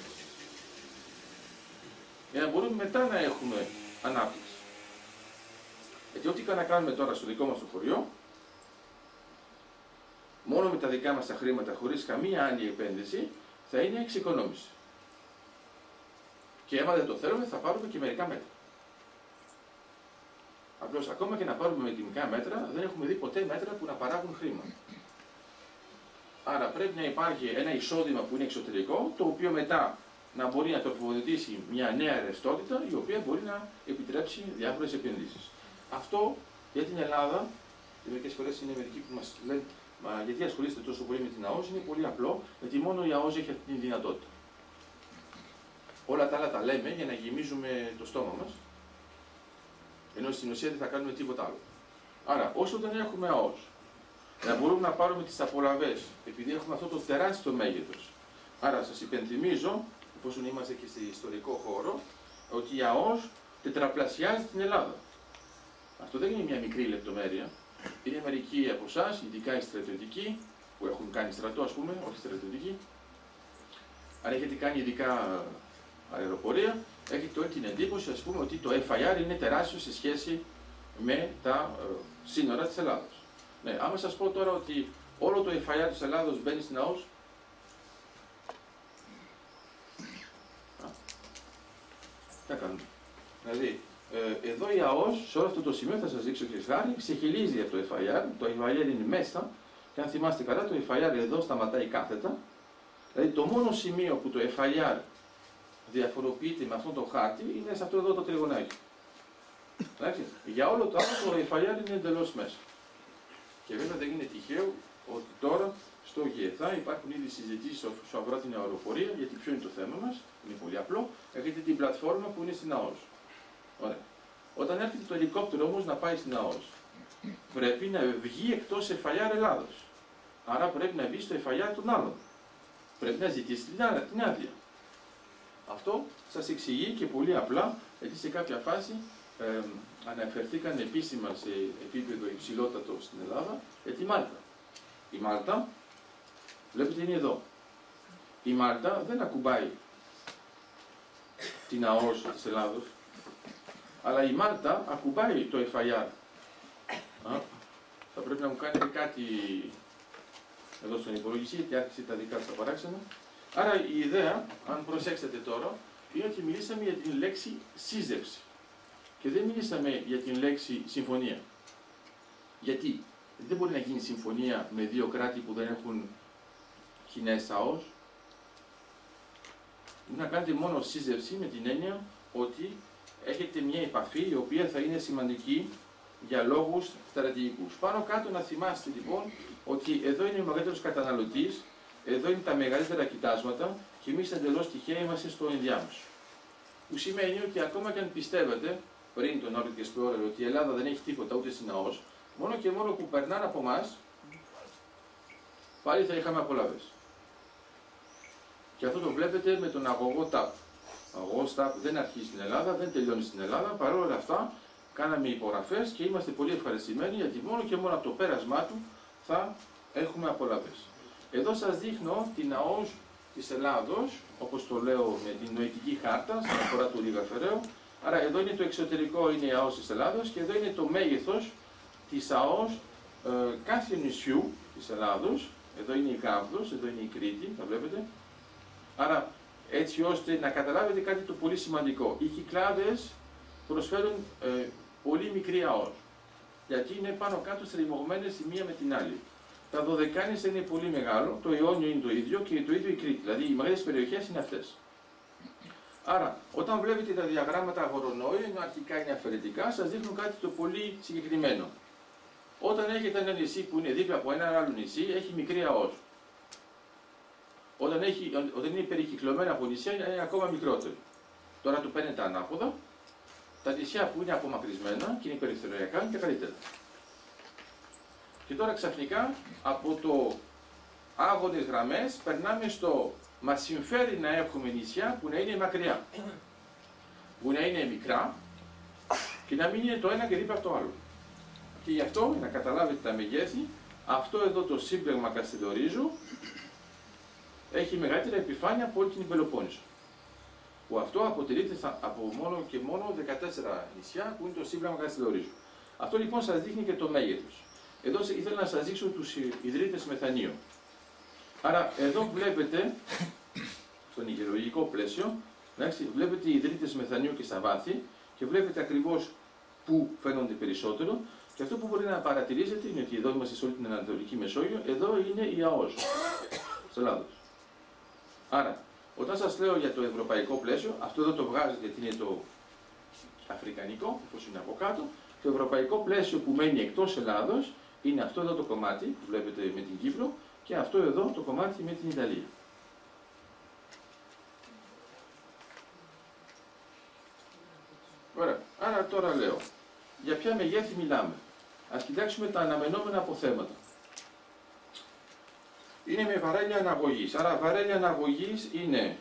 για να μπορούμε μετά να έχουμε ανάπτυξη. Γιατί ό,τι και να κάνουμε τώρα στο δικό μας το χωριό, μόνο με τα δικά μας τα χρήματα, χωρίς καμία άλλη επένδυση, θα είναι εξοικονόμηση. Και άμα δεν το θέλουμε, θα πάρουμε και μερικά μέτρα. Απλώς ακόμα και να πάρουμε μερικά μέτρα, δεν έχουμε δει ποτέ μέτρα που να παράγουν χρήμα. Άρα πρέπει να υπάρχει ένα εισόδημα που είναι εξωτερικό, το οποίο μετά να μπορεί να τροφοδοτήσει μια νέα ρευστότητα, η οποία μπορεί να επιτρέψει διάφορες επενδύσεις. Αυτό για την Ελλάδα, και μερικές φορές είναι μερικοί που μας λένε, μα γιατί ασχολείστε τόσο πολύ με την ΑΟΣ, είναι πολύ απλό, γιατί μόνο η ΑΟΣ έχει αυτή την δυνατότητα. Όλα τα άλλα τα λέμε για να γεμίζουμε το στόμα μας, ενώ στην ουσία δεν θα κάνουμε τίποτα άλλο. Άρα, όσο δεν έχουμε ΑΟΣ, να μπορούμε να πάρουμε τις απολαβές, επειδή έχουμε αυτό το τεράστιο μέγεθος. Άρα σας υπενθυμίζω, εφόσον είμαστε και σε ιστορικό χώρο, ότι η ΑΟΣ τετραπλασιάζει την Ελλάδα. Αυτό δεν είναι μια μικρή λεπτομέρεια. Είναι μερικοί από εσάς, ειδικά οι στρατιωτικοί, που έχουν κάνει στρατό, ας πούμε, όχι στρατιωτικοί. Αν έχετε κάνει ειδικά αεροπορία, έχετε όλη την εντύπωση, ας πούμε, ότι το εφ άι αρ είναι τεράστιο σε σχέση με τα ε, σύνορα της Ελλάδος. Ναι, άμα σας πω τώρα ότι όλο το εφ άι αρ της Ελλάδος μπαίνει στην ΑΟΣ, τι θα κάνουμε. Δηλαδή, ε, εδώ η ΑΟΣ, σε όλο αυτό το σημείο, θα σας δείξω και χάρη, ξεχυλίζει από το εφ άι αρ. Το εφ άι αρ είναι μέσα, και αν θυμάστε καλά, το εφ άι αρ εδώ σταματάει κάθετα. Δηλαδή, το μόνο σημείο που το εφ άι αρ διαφοροποιείται με αυτόν τον χάρτη είναι σε αυτό εδώ το τριγωνάκι. Εντάξει. Για όλο το άλλο το εφ άι αρ είναι εντελώς μέσα. Και βέβαια δεν είναι τυχαίο ότι τώρα στο ΓΕΘΑ υπάρχουν ήδη συζητήσεις όσον αφορά την αεροπορία, γιατί ποιο είναι το θέμα μας, είναι πολύ απλό. Έχετε την πλατφόρμα που είναι στην ΑΟΣ. Ωραία. Όταν έρχεται το ελικόπτερο όμως να πάει στην ΑΟΣ, πρέπει να βγει εκτός εφ άι αρ Ελλάδος. Άρα πρέπει να βγει στο εφ άι αρ των άλλων. Πρέπει να ζητήσει την άδεια. Αυτό σας εξηγεί και πολύ απλά, γιατί σε κάποια φάση ε, αναφερθήκαν επίσημα σε επίπεδο υψηλότατο στην Ελλάδα για τη Μάλτα. Η Μάλτα, βλέπετε, είναι εδώ. Η Μάλτα δεν ακουμπάει την ΑΟΣ της Ελλάδος, αλλά η Μάλτα ακουμπάει το εφ άι αρ. Α, θα πρέπει να μου κάνετε κάτι εδώ στον υπολογιστή, γιατί άρχισε τα δικά σας παράξενα. Άρα η ιδέα, αν προσέξετε τώρα, είναι ότι μιλήσαμε για την λέξη σύζευση και δεν μιλήσαμε για την λέξη συμφωνία. Γιατί δεν μπορεί να γίνει συμφωνία με δύο κράτη που δεν έχουν κοινές ΑΟΣ. Να κάνετε μόνο σύζευση με την έννοια ότι έχετε μια επαφή η οποία θα είναι σημαντική για λόγους στρατηγικούς. Πάνω κάτω να θυμάστε λοιπόν ότι εδώ είναι ο μεγαλύτερος καταναλωτής, εδώ είναι τα μεγαλύτερα κοιτάσματα και εμείς εντελώς τυχαία είμαστε στο ενδιάμεσο. Που σημαίνει ότι ακόμα και αν πιστεύετε πριν τον Όρικ Explorer ότι η Ελλάδα δεν έχει τίποτα ούτε στην ΑΟΣ, μόνο και μόνο που περνάνε από εμάς, πάλι θα είχαμε απολαύες. Και αυτό το βλέπετε με τον αγωγό ΤΑΠ. Ο αγωγός ΤΑΠ δεν αρχίζει στην Ελλάδα, δεν τελειώνει στην Ελλάδα, παρόλα αυτά κάναμε υπογραφές και είμαστε πολύ ευχαριστημένοι γιατί μόνο και μόνο από το πέρασμά του θα έχουμε απολαύες. Εδώ σας δείχνω την ΑΟΣ της Ελλάδος, όπως το λέω με την νοητική χάρτα, στην αφορά του Λίγα Φεραίου. Άρα εδώ είναι το εξωτερικό, είναι η ΑΟΣ της Ελλάδος και εδώ είναι το μέγεθος της ΑΟΣ ε, κάθε νησιού της Ελλάδος. Εδώ είναι η Κάμβδος, εδώ είναι η Κρήτη, θα βλέπετε. Άρα έτσι ώστε να καταλάβετε κάτι το πολύ σημαντικό. Οι Κυκλάδες προσφέρουν ε, πολύ μικρή ΑΟΣ, γιατί είναι πάνω κάτω στριμωγμένες η μία με την άλλη. Τα Δωδεκάνησα είναι πολύ μεγάλο, το Ιόνιο είναι το ίδιο και το ίδιο η Κρήτη, δηλαδή οι μεγάλες περιοχές είναι αυτές. Άρα, όταν βλέπετε τα διαγράμματα Βορονόη, ενώ αρχικά είναι αφαιρετικά, σας δείχνουν κάτι το πολύ συγκεκριμένο. Όταν έχετε ένα νησί που είναι δίπλα από ένα άλλο νησί, έχει μικρή ΑΟΣ. Όταν, έχει, όταν είναι περικυκλωμένα από νησιά, είναι ακόμα μικρότερο. Τώρα το παίρνετε ανάποδα, τα νησιά που είναι απομακρυσμένα και είναι περιθωριακά είναι και καλύτερα. Και τώρα ξαφνικά από το άγονες γραμμές περνάμε στο μας συμφέρει να έχουμε νησιά που να είναι μακριά, που να είναι μικρά και να μην είναι το ένα και δίπλα από το άλλο. Και γι' αυτό, να καταλάβετε τα μεγέθη, αυτό εδώ το σύμπλεγμα Καστελορίζου έχει μεγαλύτερη επιφάνεια από όλη την Πελοπόννησο. Που αυτό αποτελείται από μόνο και μόνο δεκατέσσερα νησιά που είναι το σύμπλεγμα Καστελορίζου. Αυτό λοιπόν σας δείχνει και το μέγεθος. Εδώ ήθελα να σας δείξω τους ιδρύτες μεθανίου. Άρα εδώ βλέπετε, στον υγειολογικό πλαίσιο, εντάξει, βλέπετε οι ιδρύτες μεθανίου και στα βάθη και βλέπετε ακριβώς πού φαίνονται περισσότερο. Και αυτό που μπορεί να παρατηρήσετε είναι ότι εδώ είμαστε σε όλη την Ανατολική Μεσόγειο, εδώ είναι η ΑΟΣ της Ελλάδος. Άρα, όταν σας λέω για το ευρωπαϊκό πλαίσιο, αυτό εδώ το βγάζετε γιατί είναι το αφρικανικό, εφόσον είναι από κάτω. Το ευρωπαϊκό πλαίσιο που μένει εκτός Ελλάδος είναι αυτό εδώ το κομμάτι που βλέπετε με την Κύπρο και αυτό εδώ το κομμάτι με την Ιταλία. Ωραία. Άρα τώρα λέω, για ποια μεγέθη μιλάμε. Ας κοιτάξουμε τα αναμενόμενα αποθέματα. είναι με βαρέλια αναγωγής. Άρα βαρέλια αναγωγής είναι,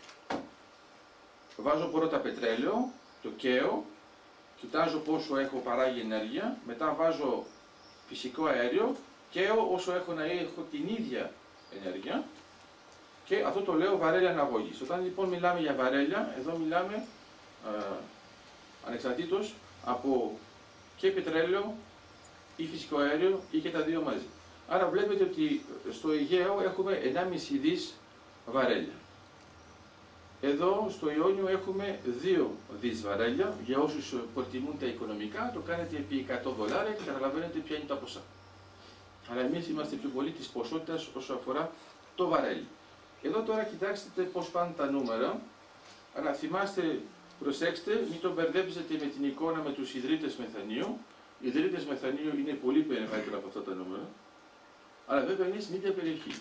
βάζω πρώτα πετρέλαιο, το καίω, κοιτάζω πόσο έχω παράγει ενέργεια, μετά βάζω φυσικό αέριο, καίω όσο έχω να έχω την ίδια ενέργεια και αυτό το λέω βαρέλια αναγωγής. Όταν λοιπόν μιλάμε για βαρέλια, εδώ μιλάμε ε, ανεξαρτήτως από και πετρέλαιο ή φυσικό αέριο ή και τα δύο μαζί. Άρα βλέπετε ότι στο Αιγαίο έχουμε ενάμιση δις βαρέλια. Εδώ στο Ιόνιο έχουμε δύο δις βαρέλια. Για όσους προτιμούν τα οικονομικά, το κάνετε επί εκατό δολάρια και καταλαβαίνετε ποια είναι τα ποσά. Αλλά εμείς είμαστε πιο πολύ της ποσότητας όσο αφορά το βαρέλι. Εδώ τώρα κοιτάξτε πώς πάνε τα νούμερα. Αλλά θυμάστε, προσέξτε, μην το μπερδέψετε με την εικόνα με τους ιδρύτες μεθανίου. Οι ιδρύτες μεθανίου είναι πολύ μεγαλύτερα από αυτά τα νούμερα. Αλλά βέβαια είναι στην ίδια περιοχή.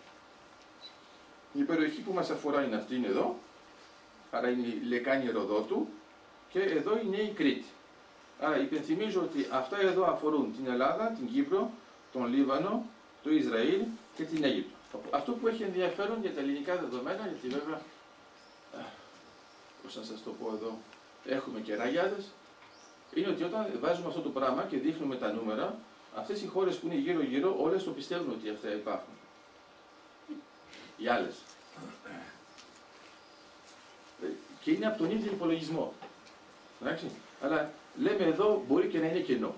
Η περιοχή που μας αφορά είναι αυτή, είναι εδώ. Άρα είναι η λεκάνη Ροδότου. Και εδώ είναι η Κρήτη. Άρα υπενθυμίζω ότι αυτά εδώ αφορούν την Ελλάδα, την Κύπρο, τον Λίβανο, το Ισραήλ και την Αίγυπτο. Αυτό που έχει ενδιαφέρον για τα ελληνικά δεδομένα, γιατί βέβαια, πώς να σας το πω εδώ, έχουμε και ραγιάδες, είναι ότι όταν βάζουμε αυτό το πράγμα και δείχνουμε τα νούμερα, αυτές οι χώρες που είναι γύρω-γύρω, όλες το πιστεύουν ότι αυτά υπάρχουν. Οι άλλες. Και είναι από τον ίδιο υπολογισμό. Εντάξει. Αλλά λέμε εδώ μπορεί και να είναι κενό.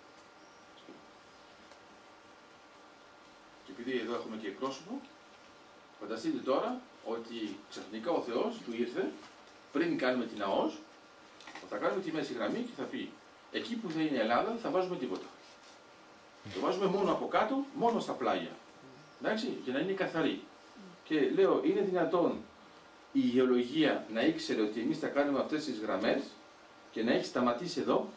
Και επειδή εδώ έχουμε και εκπρόσωπο, φανταστείτε τώρα ότι ξαφνικά ο Θεός του ήρθε, πριν κάνουμε την ΑΟΣ, θα κάνουμε τη μέση γραμμή και θα πει εκεί που θα είναι η Ελλάδα θα βάζουμε τίποτα. Το βάζουμε μόνο από κάτω, μόνο στα πλάγια. Εντάξει, για να είναι καθαρή. Και λέω, είναι δυνατόν η γεωλογία να ήξερε ότι εμείς θα κάνουμε αυτές τις γραμμές και να έχει σταματήσει εδώ,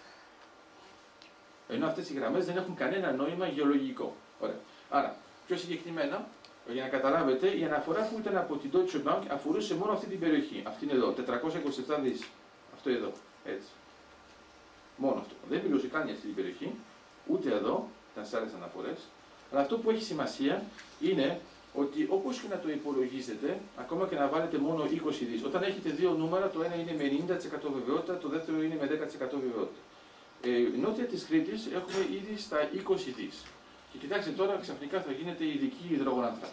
ενώ αυτές οι γραμμές δεν έχουν κανένα νόημα γεωλογικό. Ωραία. Άρα, πιο συγκεκριμένα, για να καταλάβετε, η αναφορά που ήταν από την Deutsche Bank αφορούσε μόνο αυτή την περιοχή. Αυτή είναι εδώ, τετρακόσια είκοσι επτά δις. Αυτό εδώ, έτσι. Μόνο αυτό. Δεν μιλούσε καν για αυτή την περιοχή, ούτε εδώ, ήταν σε άλλες αναφορές. Αλλά αυτό που έχει σημασία είναι ότι όπως και να το υπολογίσετε, ακόμα και να βάλετε μόνο είκοσι δις, όταν έχετε δύο νούμερα, το ένα είναι με ενενήντα τοις εκατό βεβαιότητα, το δεύτερο είναι με δέκα τοις εκατό βεβαιότητα. Ε, νότια της Κρήτης έχουμε ήδη στα είκοσι δις. Και κοιτάξτε τώρα, ξαφνικά θα γίνεται ειδική υδρογονάνθρακα.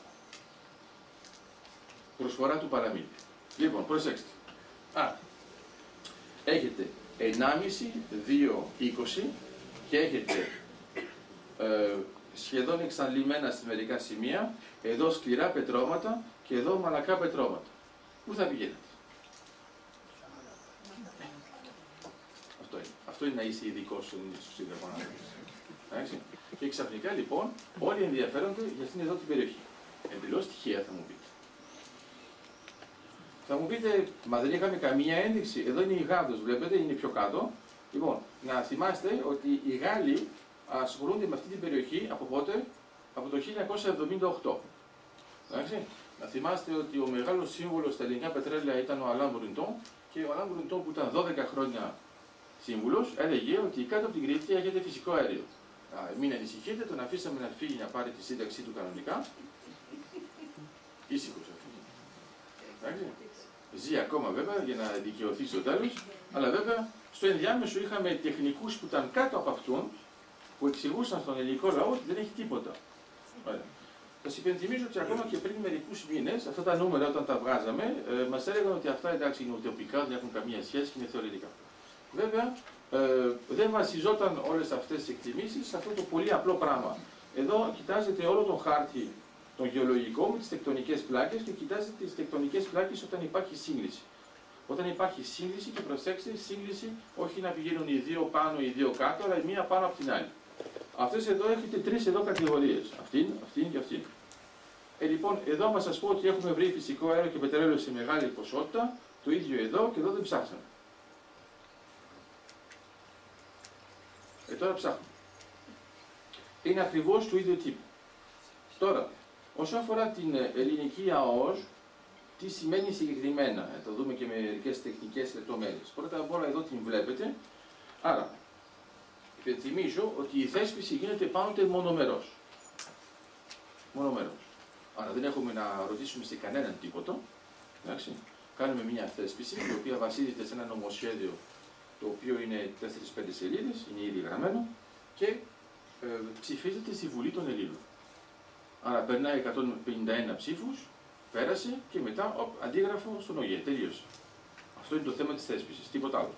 Προσφορά του παραμύθι. Λοιπόν, προσέξτε. Α, έχετε ενάμιση, δύο, είκοσι και έχετε ε, σχεδόν εξαντλημένα στη μερικά σημεία, εδώ σκληρά πετρώματα και εδώ μαλακά πετρώματα. Πού θα πηγαίνετε? Αυτό είναι. Αυτό είναι να είσαι ειδικός στους υδρογονάνθρακες. Και ξαφνικά λοιπόν όλοι ενδιαφέρονται για αυτήν εδώ την περιοχή. Εντελώς τυχαία θα μου πείτε. Θα μου πείτε, μα δεν είχαμε καμία ένδειξη. Εδώ είναι η Γάδος, βλέπετε, είναι πιο κάτω. Λοιπόν, να θυμάστε ότι οι Γάλλοι ασχολούνται με αυτή την περιοχή από πότε? Από το χίλια εννιακόσια εβδομήντα οκτώ. Εντάξει. Να θυμάστε ότι ο μεγάλος σύμβουλος στα ελληνικά πετρέλαια ήταν ο Αλάν Μπουρντών και ο Αλάν Μπουρντών που ήταν δώδεκα χρόνια σύμβουλος έλεγε ότι κάτω από την Κρήτη έχετε φυσικό αέριο. Α, μην ανησυχείτε, τον αφήσαμε να φύγει να πάρει τη σύνταξή του κανονικά. Ήσυχος αφήνει. Εντάξει. Ζει ακόμα βέβαια για να δικαιωθεί στο τέλος, αλλά βέβαια στο ενδιάμεσο είχαμε τεχνικούς που ήταν κάτω από αυτόν, που εξηγούσαν στον ελληνικό λαό ότι δεν έχει τίποτα. Ωραία. Θα σας υπενθυμίζω ότι ακόμα και πριν μερικούς μήνες, αυτά τα νούμερα όταν τα βγάζαμε, ε, μας έλεγαν ότι αυτά εντάξει είναι ουτοπικά, δεν έχουν καμία σχέση και είναι θεωρητικά. Βέβαια, ε, δεν βασιζόταν όλες αυτές τις εκτιμήσεις σε αυτό το πολύ απλό πράγμα. Εδώ κοιτάζετε όλο τον χάρτη, τον γεωλογικό με τις τεκτονικές πλάκες και κοιτάζετε τις τεκτονικές πλάκες όταν υπάρχει σύγκληση. Όταν υπάρχει σύγκληση, και προσέξτε, σύγκληση όχι να πηγαίνουν οι δύο πάνω ή οι δύο κάτω, αλλά η μία πάνω από την άλλη. Αυτές εδώ έχετε τρεις εδώ κατηγορίες. Αυτήν, αυτήν και αυτήν. Ε, λοιπόν, εδώ μας σας πω ότι έχουμε βρει φυσικό αέριο και πετρέλαιο σε μεγάλη ποσότητα, το ίδιο εδώ και εδώ δεν ψάξαμε. Ε, τώρα ψάχνουμε. Είναι ακριβώς του ίδιου τύπου. Τώρα, όσον αφορά την ελληνική ΑΟΣ, τι σημαίνει συγκεκριμένα, ε, θα δούμε και με μερικές τεχνικές λεπτομέρειες. Πρώτα απ' όλα εδώ την βλέπετε. Άρα, υπενθυμίζω ότι η θέσπιση γίνεται πάντοτε μονομερός. Μονομερός. Άρα δεν έχουμε να ρωτήσουμε σε κανέναν τίποτα. Εντάξει. Κάνουμε μια θέσπιση, η οποία βασίζεται σε ένα νομοσχέδιο το οποίο είναι τέσσερις πέντε σελίδες, είναι ήδη γραμμένο και ε, ψηφίζεται στη Βουλή των Ελλήνων. Άρα περνάει εκατόν πενήντα ένα ψήφους, πέρασε και μετά οπ, αντίγραφο στον ΟΓΕ. Τελείωσε. Αυτό είναι το θέμα της θέσπισης, τίποτα άλλο.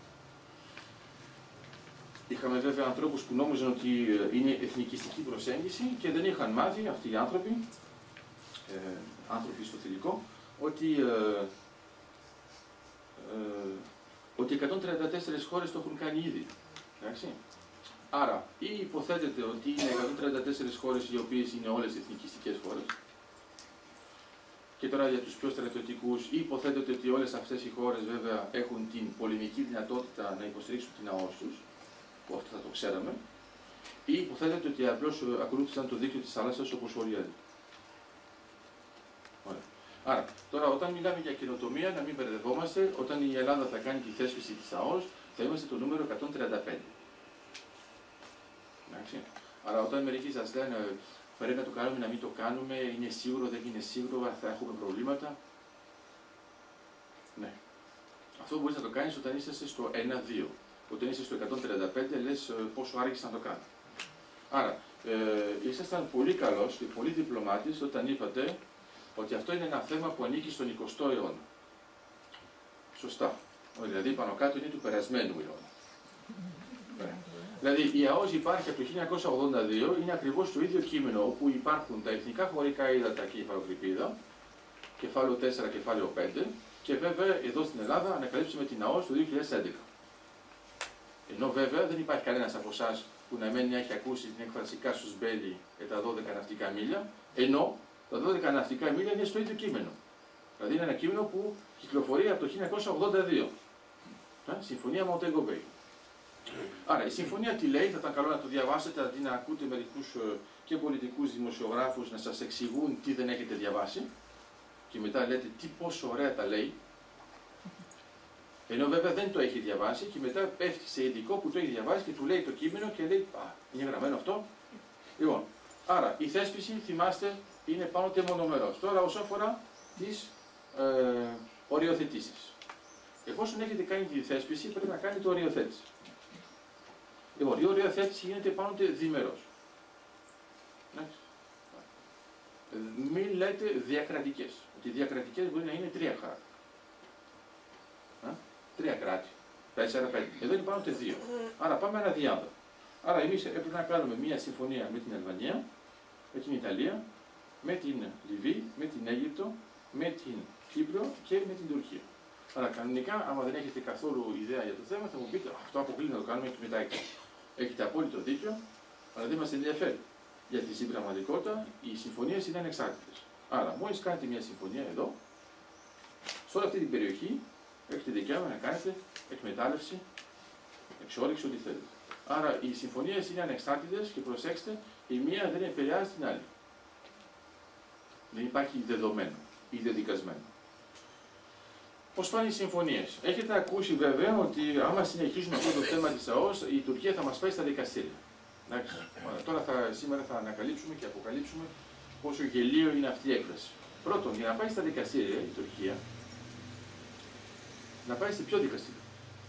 Είχαμε βέβαια ανθρώπους που νόμιζαν ότι είναι εθνικιστική προσέγγιση και δεν είχαν μάθει αυτοί οι άνθρωποι, ε, άνθρωποι στο θηλυκό, ότι, ε, ε, ότι εκατόν τριάντα τέσσερις χώρες το έχουν κάνει ήδη. Εντάξει. Άρα, ή υποθέτεται ότι είναι εκατόν τριάντα τέσσερις χώρες οι οποίες είναι όλες εθνικιστικές χώρες, και τώρα για τους πιο στρατιωτικούς, ή υποθέτεται ότι όλες αυτές οι χώρες βέβαια έχουν την πολεμική δυνατότητα να υποστηρίξουν την ΑΟΣ τους, που αυτό θα το ξέραμε, ή υποθέτεται ότι απλώς ακολούθησαν το δίκτυο της θάλασσας όπως όλοι οι άλλοι. Ωραία. Άρα, τώρα όταν μιλάμε για καινοτομία, να μην μπερδευόμαστε, όταν η Ελλάδα θα κάνει τη θέσπιση της ΑΟΣ, θα είμαστε το νούμερο εκατόν τριάντα πέντε. Εντάξει. Άρα, όταν μερικοί σας λένε πρέπει να το κάνουμε, να μην το κάνουμε, είναι σίγουρο, δεν είναι σίγουρο, θα έχουμε προβλήματα. Ναι. Αυτό μπορείς να το κάνεις όταν είσαι στο ένα δύο. Όταν είσαι στο εκατόν τριάντα πέντε, λες πόσο άργησε να το κάνω. Άρα, ε, ήσασταν πολύ καλός και πολύ διπλωμάτης όταν είπατε ότι αυτό είναι ένα θέμα που ανήκει στον εικοστό αιώνα. Σωστά. Δηλαδή, πάνω κάτω είναι του περασμένου αιώνα. Ναι. Δηλαδή, η ΑΟΣ υπάρχει από το χίλια εννιακόσια ογδόντα δύο, είναι ακριβώς το ίδιο κείμενο όπου υπάρχουν τα εθνικά χωρικά ύδατα και η υφαλοκρηπίδα, κεφάλαιο τέσσερα, κεφάλαιο πέντε, και βέβαια εδώ στην Ελλάδα ανακαλύψαμε την ΑΟΣ το δύο χιλιάδες έντεκα. Ενώ βέβαια δεν υπάρχει κανένας από εσάς που να μένει να έχει ακούσει την έκφραση Κάσους Μπέλι για τα δώδεκα ναυτικά μίλια, ενώ τα δώδεκα ναυτικά μίλια είναι στο ίδιο κείμενο. Δηλαδή είναι ένα κείμενο που κυκλοφορεί από το χίλια εννιακόσια ογδόντα δύο. Ε, Συμφωνία Μοντέγκο Μπέι. Άρα η συμφωνία τι λέει, θα ήταν καλό να το διαβάσετε αντί να ακούτε μερικούς και πολιτικούς δημοσιογράφους να σας εξηγούν τι δεν έχετε διαβάσει και μετά λέτε τι πόσο ωραία τα λέει. Ενώ βέβαια δεν το έχει διαβάσει και μετά πέφτει σε ειδικό που το έχει διαβάσει και του λέει το κείμενο και λέει «Α, είναι γραμμένο αυτό». Λοιπόν, άρα η θέσπιση, θυμάστε, είναι πάνω μονομερός. Τώρα όσον αφορά τις ε, οριοθετήσεις. Εφόσον έχετε κάνει τη θέσπιση πρέπει να κάνετε οριοθέτηση. Λοιπόν, η οριοθέτηση γίνεται πάνω διμερός. Μην λέτε διακρατικές. Ότι διακρατικές μπορεί να είναι τρία κράτη. Τρία κράτη. Τέσσερα, πέντε. Εδώ είναι πάνω δύο. Άρα πάμε ένα διάδο. Άρα εμείς έπρεπε να κάνουμε μία συμφωνία με την Αλβανία, με την Ιταλία, με την Λιβύη, με την Αίγυπτο, με την Κύπρο και με την Τουρκία. Άρα κανονικά, άμα δεν έχετε καθόλου ιδέα για το θέμα, θα μου πείτε αυτό αποκλεί να το κάνουμε και μετά εκεί. Έχετε απόλυτο δίκιο, αλλά δεν μας ενδιαφέρει. Γιατί στην πραγματικότητα οι συμφωνίες είναι ανεξάρτητες. Άρα, μόλις κάνετε μια συμφωνία εδώ, σε όλη αυτή την περιοχή έχετε δικαίωμα να κάνετε εκμετάλλευση, εξόρυξη, ό,τι θέλετε. Άρα, οι συμφωνίες είναι ανεξάρτητες και προσέξτε, η μία δεν επηρεάζει την άλλη. Δεν υπάρχει δεδομένο ή δεδικασμένο. Πώς πάνε οι συμφωνίες. Έχετε ακούσει βέβαια ότι άμα συνεχίσουμε αυτό το θέμα της ΑΟΣ, η Τουρκία θα μας πάει στα δικαστήρια. Εντάξει. Τώρα θα, σήμερα θα ανακαλύψουμε και αποκαλύψουμε πόσο γελίο είναι αυτή η έκφραση. Πρώτον, για να πάει στα δικαστήρια η Τουρκία, να πάει σε ποιο δικαστήριο?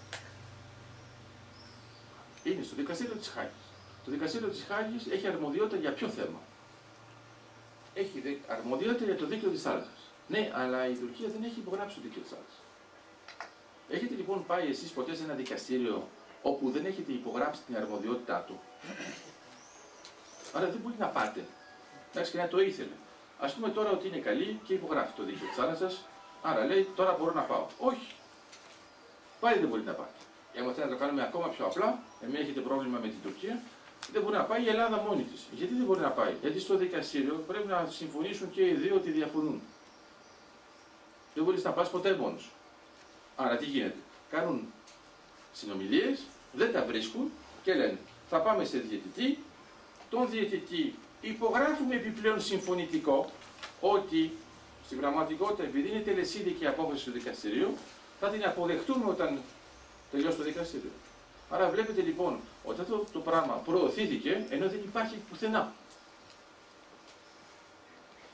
Είναι στο δικαστήριο της Χάγης. Το δικαστήριο της Χάγης έχει αρμοδιότητα για ποιο θέμα? Έχει αρμοδιότητα για το δίκαιο της θάλασσας. Ναι, αλλά η Τουρκία δεν έχει υπογράψει το δίκαιο της θάλασσας. Έχετε λοιπόν πάει εσείς ποτέ σε ένα δικαστήριο όπου δεν έχετε υπογράψει την αρμοδιότητά του? Άρα δεν μπορεί να πάτε. Εντάξει, και να το ήθελε. Ας πούμε τώρα ότι είναι καλή και υπογράφει το δίκαιο της θάλασσας, άρα λέει τώρα μπορώ να πάω. Όχι. Πάλι δεν μπορεί να πάει. Και άμα θέλετε να το κάνουμε ακόμα πιο απλά, εμείς έχετε πρόβλημα με την Τουρκία, δεν μπορεί να πάει η Ελλάδα μόνη της. Γιατί δεν μπορεί να πάει? Γιατί στο δικαστήριο πρέπει να συμφωνήσουν και οι δύο ότι διαφωνούν. Δεν μπορείς να πας ποτέ μόνος. Άρα τι γίνεται? Κάνουν συνομιλίες, δεν τα βρίσκουν και λένε θα πάμε σε διαιτητή, τον διαιτητή υπογράφουμε επιπλέον συμφωνητικό ότι στην πραγματικότητα επειδή είναι τελεσίδικη απόφαση του δικαστηρίου θα την αποδεχτούμε όταν τελειώσει το δικαστήριο. Άρα βλέπετε λοιπόν ότι αυτό το πράγμα προωθήθηκε ενώ δεν υπάρχει πουθενά.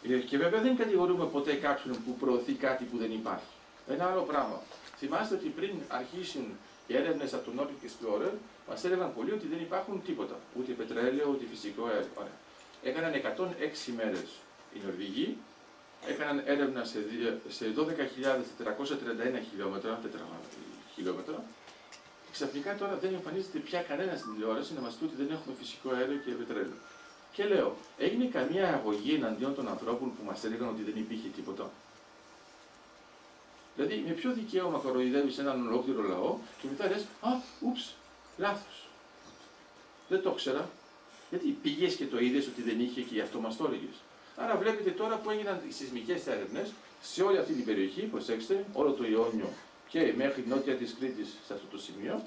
Και βέβαια δεν κατηγορούμε ποτέ κάποιον που προωθεί κάτι που δεν υπάρχει. Ένα άλλο πράγμα. Θυμάστε ότι πριν αρχίσουν οι έρευνες από τον Nordic Explorer, μας έλεγαν πολλοί ότι δεν υπάρχουν τίποτα. Ούτε πετρέλαιο, ούτε φυσικό αέριο. Ωραία. Έκαναν εκατόν έξι μέρες οι Νορβηγοί, έκαναν έρευνα σε, σε δώδεκα χιλιάδες τετρακόσια τριάντα ένα χιλιόμετρα, χιλιόμετρα, και ξαφνικά τώρα δεν εμφανίζεται πια κανένα στην τηλεόραση να μας πει ότι δεν έχουμε φυσικό αέριο και πετρέλαιο. Και λέω, έγινε καμία αγωγή εναντίον των ανθρώπων που μας έλεγαν ότι δεν υπήρχε τίποτα? Δηλαδή, με ποιο δικαίωμα κοροϊδεύεις έναν ολόκληρο λαό και μετά λες, α, ούψ, λάθος. Δεν το ήξερα. Γιατί πήγες και το είδες ότι δεν είχε και γι' αυτό μας το έλεγες. Άρα βλέπετε τώρα που έγιναν οι σεισμικές έρευνες σε όλη αυτή την περιοχή, προσέξτε, όλο το Ιόνιο και μέχρι νότια της Κρήτης σε αυτό το σημείο,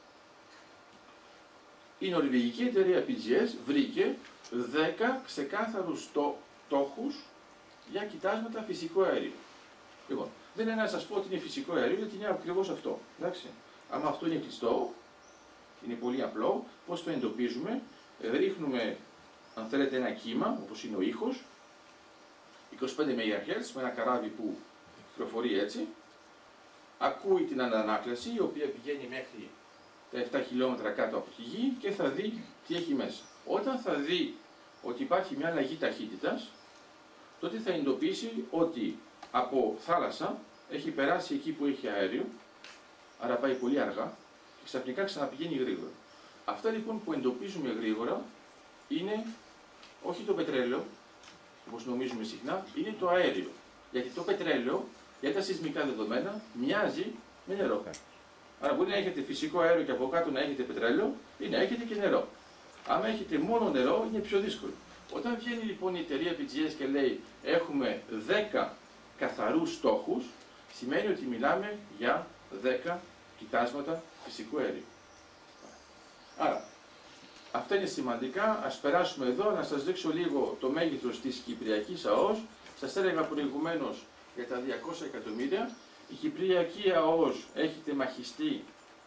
η νορβηγική εταιρεία πι τζι ες βρήκε δέκα ξεκάθαρους τόχους για κοιτάσματα φυσικού αερίου. Λοιπόν, δεν είναι να σας πω ότι είναι φυσικό αέριο, γιατί είναι ακριβώς αυτό. Εντάξει. Άμα αυτό είναι κλειστό, είναι πολύ απλό. Πώς το εντοπίζουμε? Ρίχνουμε, αν θέλετε, ένα κύμα, όπως είναι ο ήχος, είκοσι πέντε μεγαχέρτζ, με ένα καράβι που κυκλοφορεί έτσι, ακούει την ανανάκλαση, η οποία πηγαίνει μέχρι τα επτά χιλιόμετρα κάτω από τη γη και θα δει τι έχει μέσα. Όταν θα δει ότι υπάρχει μια αλλαγή ταχύτητας, τότε θα εντοπίσει ότι από θάλασσα έχει περάσει εκεί που έχει αέριο, άρα πάει πολύ αργά και ξαφνικά ξαναπηγαίνει γρήγορα. Αυτά λοιπόν που εντοπίζουμε γρήγορα είναι όχι το πετρέλαιο, όπως νομίζουμε συχνά, είναι το αέριο. Γιατί το πετρέλαιο, για τα σεισμικά δεδομένα, μοιάζει με νερό. Άρα μπορεί να έχετε φυσικό αέριο και από κάτω να έχετε πετρέλαιο ή να έχετε και νερό. Άμα έχετε μόνο νερό είναι πιο δύσκολο. Όταν βγαίνει λοιπόν η εταιρεία πι τζι ες και λέει έχουμε δέκα καθαρούς στόχους, σημαίνει ότι μιλάμε για δέκα κοιτάσματα φυσικού αερίου. Άρα, αυτά είναι σημαντικά. Ας περάσουμε εδώ να σας δείξω λίγο το μέγεθος της Κυπριακής ΑΟΣ. Σας έλεγα προηγουμένως για τα διακόσια εκατομμύρια. Η Κυπριακή ΑΟΣ έχει τεμαχιστεί,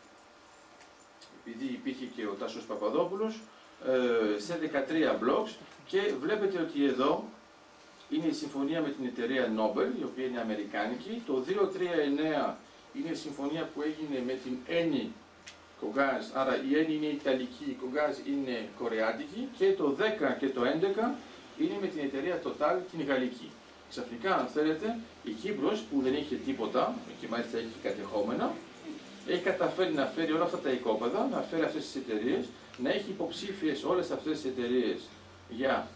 επειδή υπήρχε και ο Τάσος Παπαδόπουλος, σε δεκατρία blocks και βλέπετε ότι εδώ είναι η συμφωνία με την εταιρεία Nobel, η οποία είναι αμερικάνικη. Το δύο τρία εννέα είναι η συμφωνία που έγινε με την Eni Κογκάζ, άρα η Eni είναι ιταλική, η Κογκάζ είναι κορεάτικη και το δέκα και το έντεκα είναι με την εταιρεία Total, την γαλλική. Ξαφνικά, αν θέλετε, η Κύπρος που δεν είχε τίποτα, και μάλιστα έχει κατεχόμενα, έχει καταφέρει να φέρει όλα αυτά τα οικόπεδα, να φέρει αυτές τις εταιρείες, να έχει υποψήφιες όλες αυτές τις εταιρείες για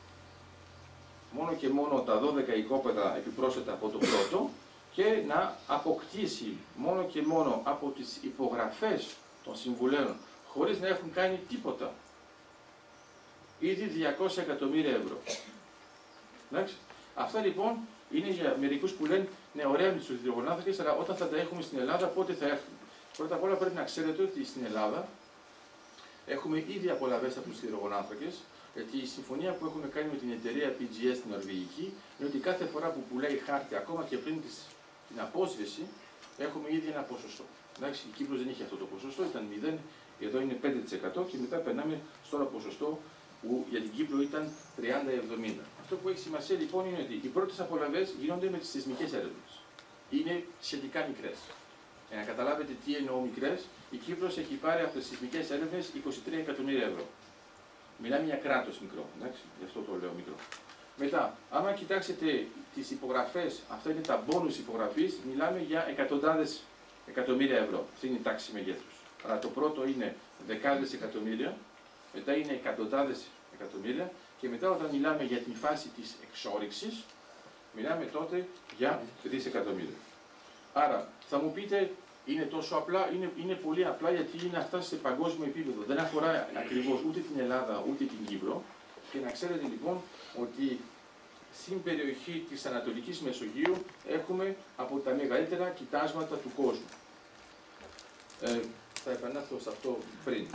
μόνο και μόνο τα δώδεκα οικόπεδα επιπρόσθετα από το πρώτο και να αποκτήσει μόνο και μόνο από τις υπογραφές των συμβουλέων, χωρίς να έχουν κάνει τίποτα, ήδη διακόσια εκατομμύρια ευρώ. Εντάξει. Αυτά λοιπόν είναι για μερικούς που λένε ναι, ωραία με τους υδρογονάνθρακες, αλλά όταν θα τα έχουμε στην Ελλάδα, πότε θα έρθουν? Πρώτα απ' όλα πρέπει να ξέρετε ότι στην Ελλάδα έχουμε ήδη απολαβές από τους υδρογονάνθρακες, γιατί η συμφωνία που έχουμε κάνει με την εταιρεία πι τζι ες στην Νορβηγική είναι ότι κάθε φορά που πουλάει χάρτη, ακόμα και πριν την απόσβεση, έχουμε ήδη ένα ποσοστό. Εντάξει, η Κύπρος δεν είχε αυτό το ποσοστό, ήταν μηδέν, εδώ είναι πέντε τοις εκατό και μετά περνάμε στο άλλο ποσοστό που για την Κύπρο ήταν τριάντα εβδομήντα. Αυτό που έχει σημασία λοιπόν είναι ότι οι πρώτες απολαβές γίνονται με τις σεισμικές έρευνες. Είναι σχετικά μικρές. Για να καταλάβετε τι εννοώ μικρές, η Κύπρος έχει πάρει από τις σεισμικές έρευνες είκοσι τρία εκατομμύρια ευρώ. Μιλάμε για κράτος μικρό, εντάξει, γι' αυτό το λέω μικρό. Μετά, άμα κοιτάξετε τις υπογραφές, αυτά είναι τα μπόνους υπογραφής, μιλάμε για εκατοντάδες εκατομμύρια ευρώ. Αυτή είναι η τάξη μεγέθους. Αλλά το πρώτο είναι δεκάδες εκατομμύρια, μετά είναι εκατοντάδες εκατομμύρια και μετά όταν μιλάμε για την φάση της εξόρυξης, μιλάμε τότε για δισεκατομμύρια. Άρα, θα μου πείτε, είναι τόσο απλά, είναι, είναι πολύ απλά γιατί είναι αυτά σε παγκόσμιο επίπεδο. Δεν αφορά ακριβώς ούτε την Ελλάδα ούτε την Κύπρο. Και να ξέρετε λοιπόν ότι στην περιοχή της Ανατολικής Μεσογείου έχουμε από τα μεγαλύτερα κοιτάσματα του κόσμου. Ε, θα επανέλθω σε αυτό πριν.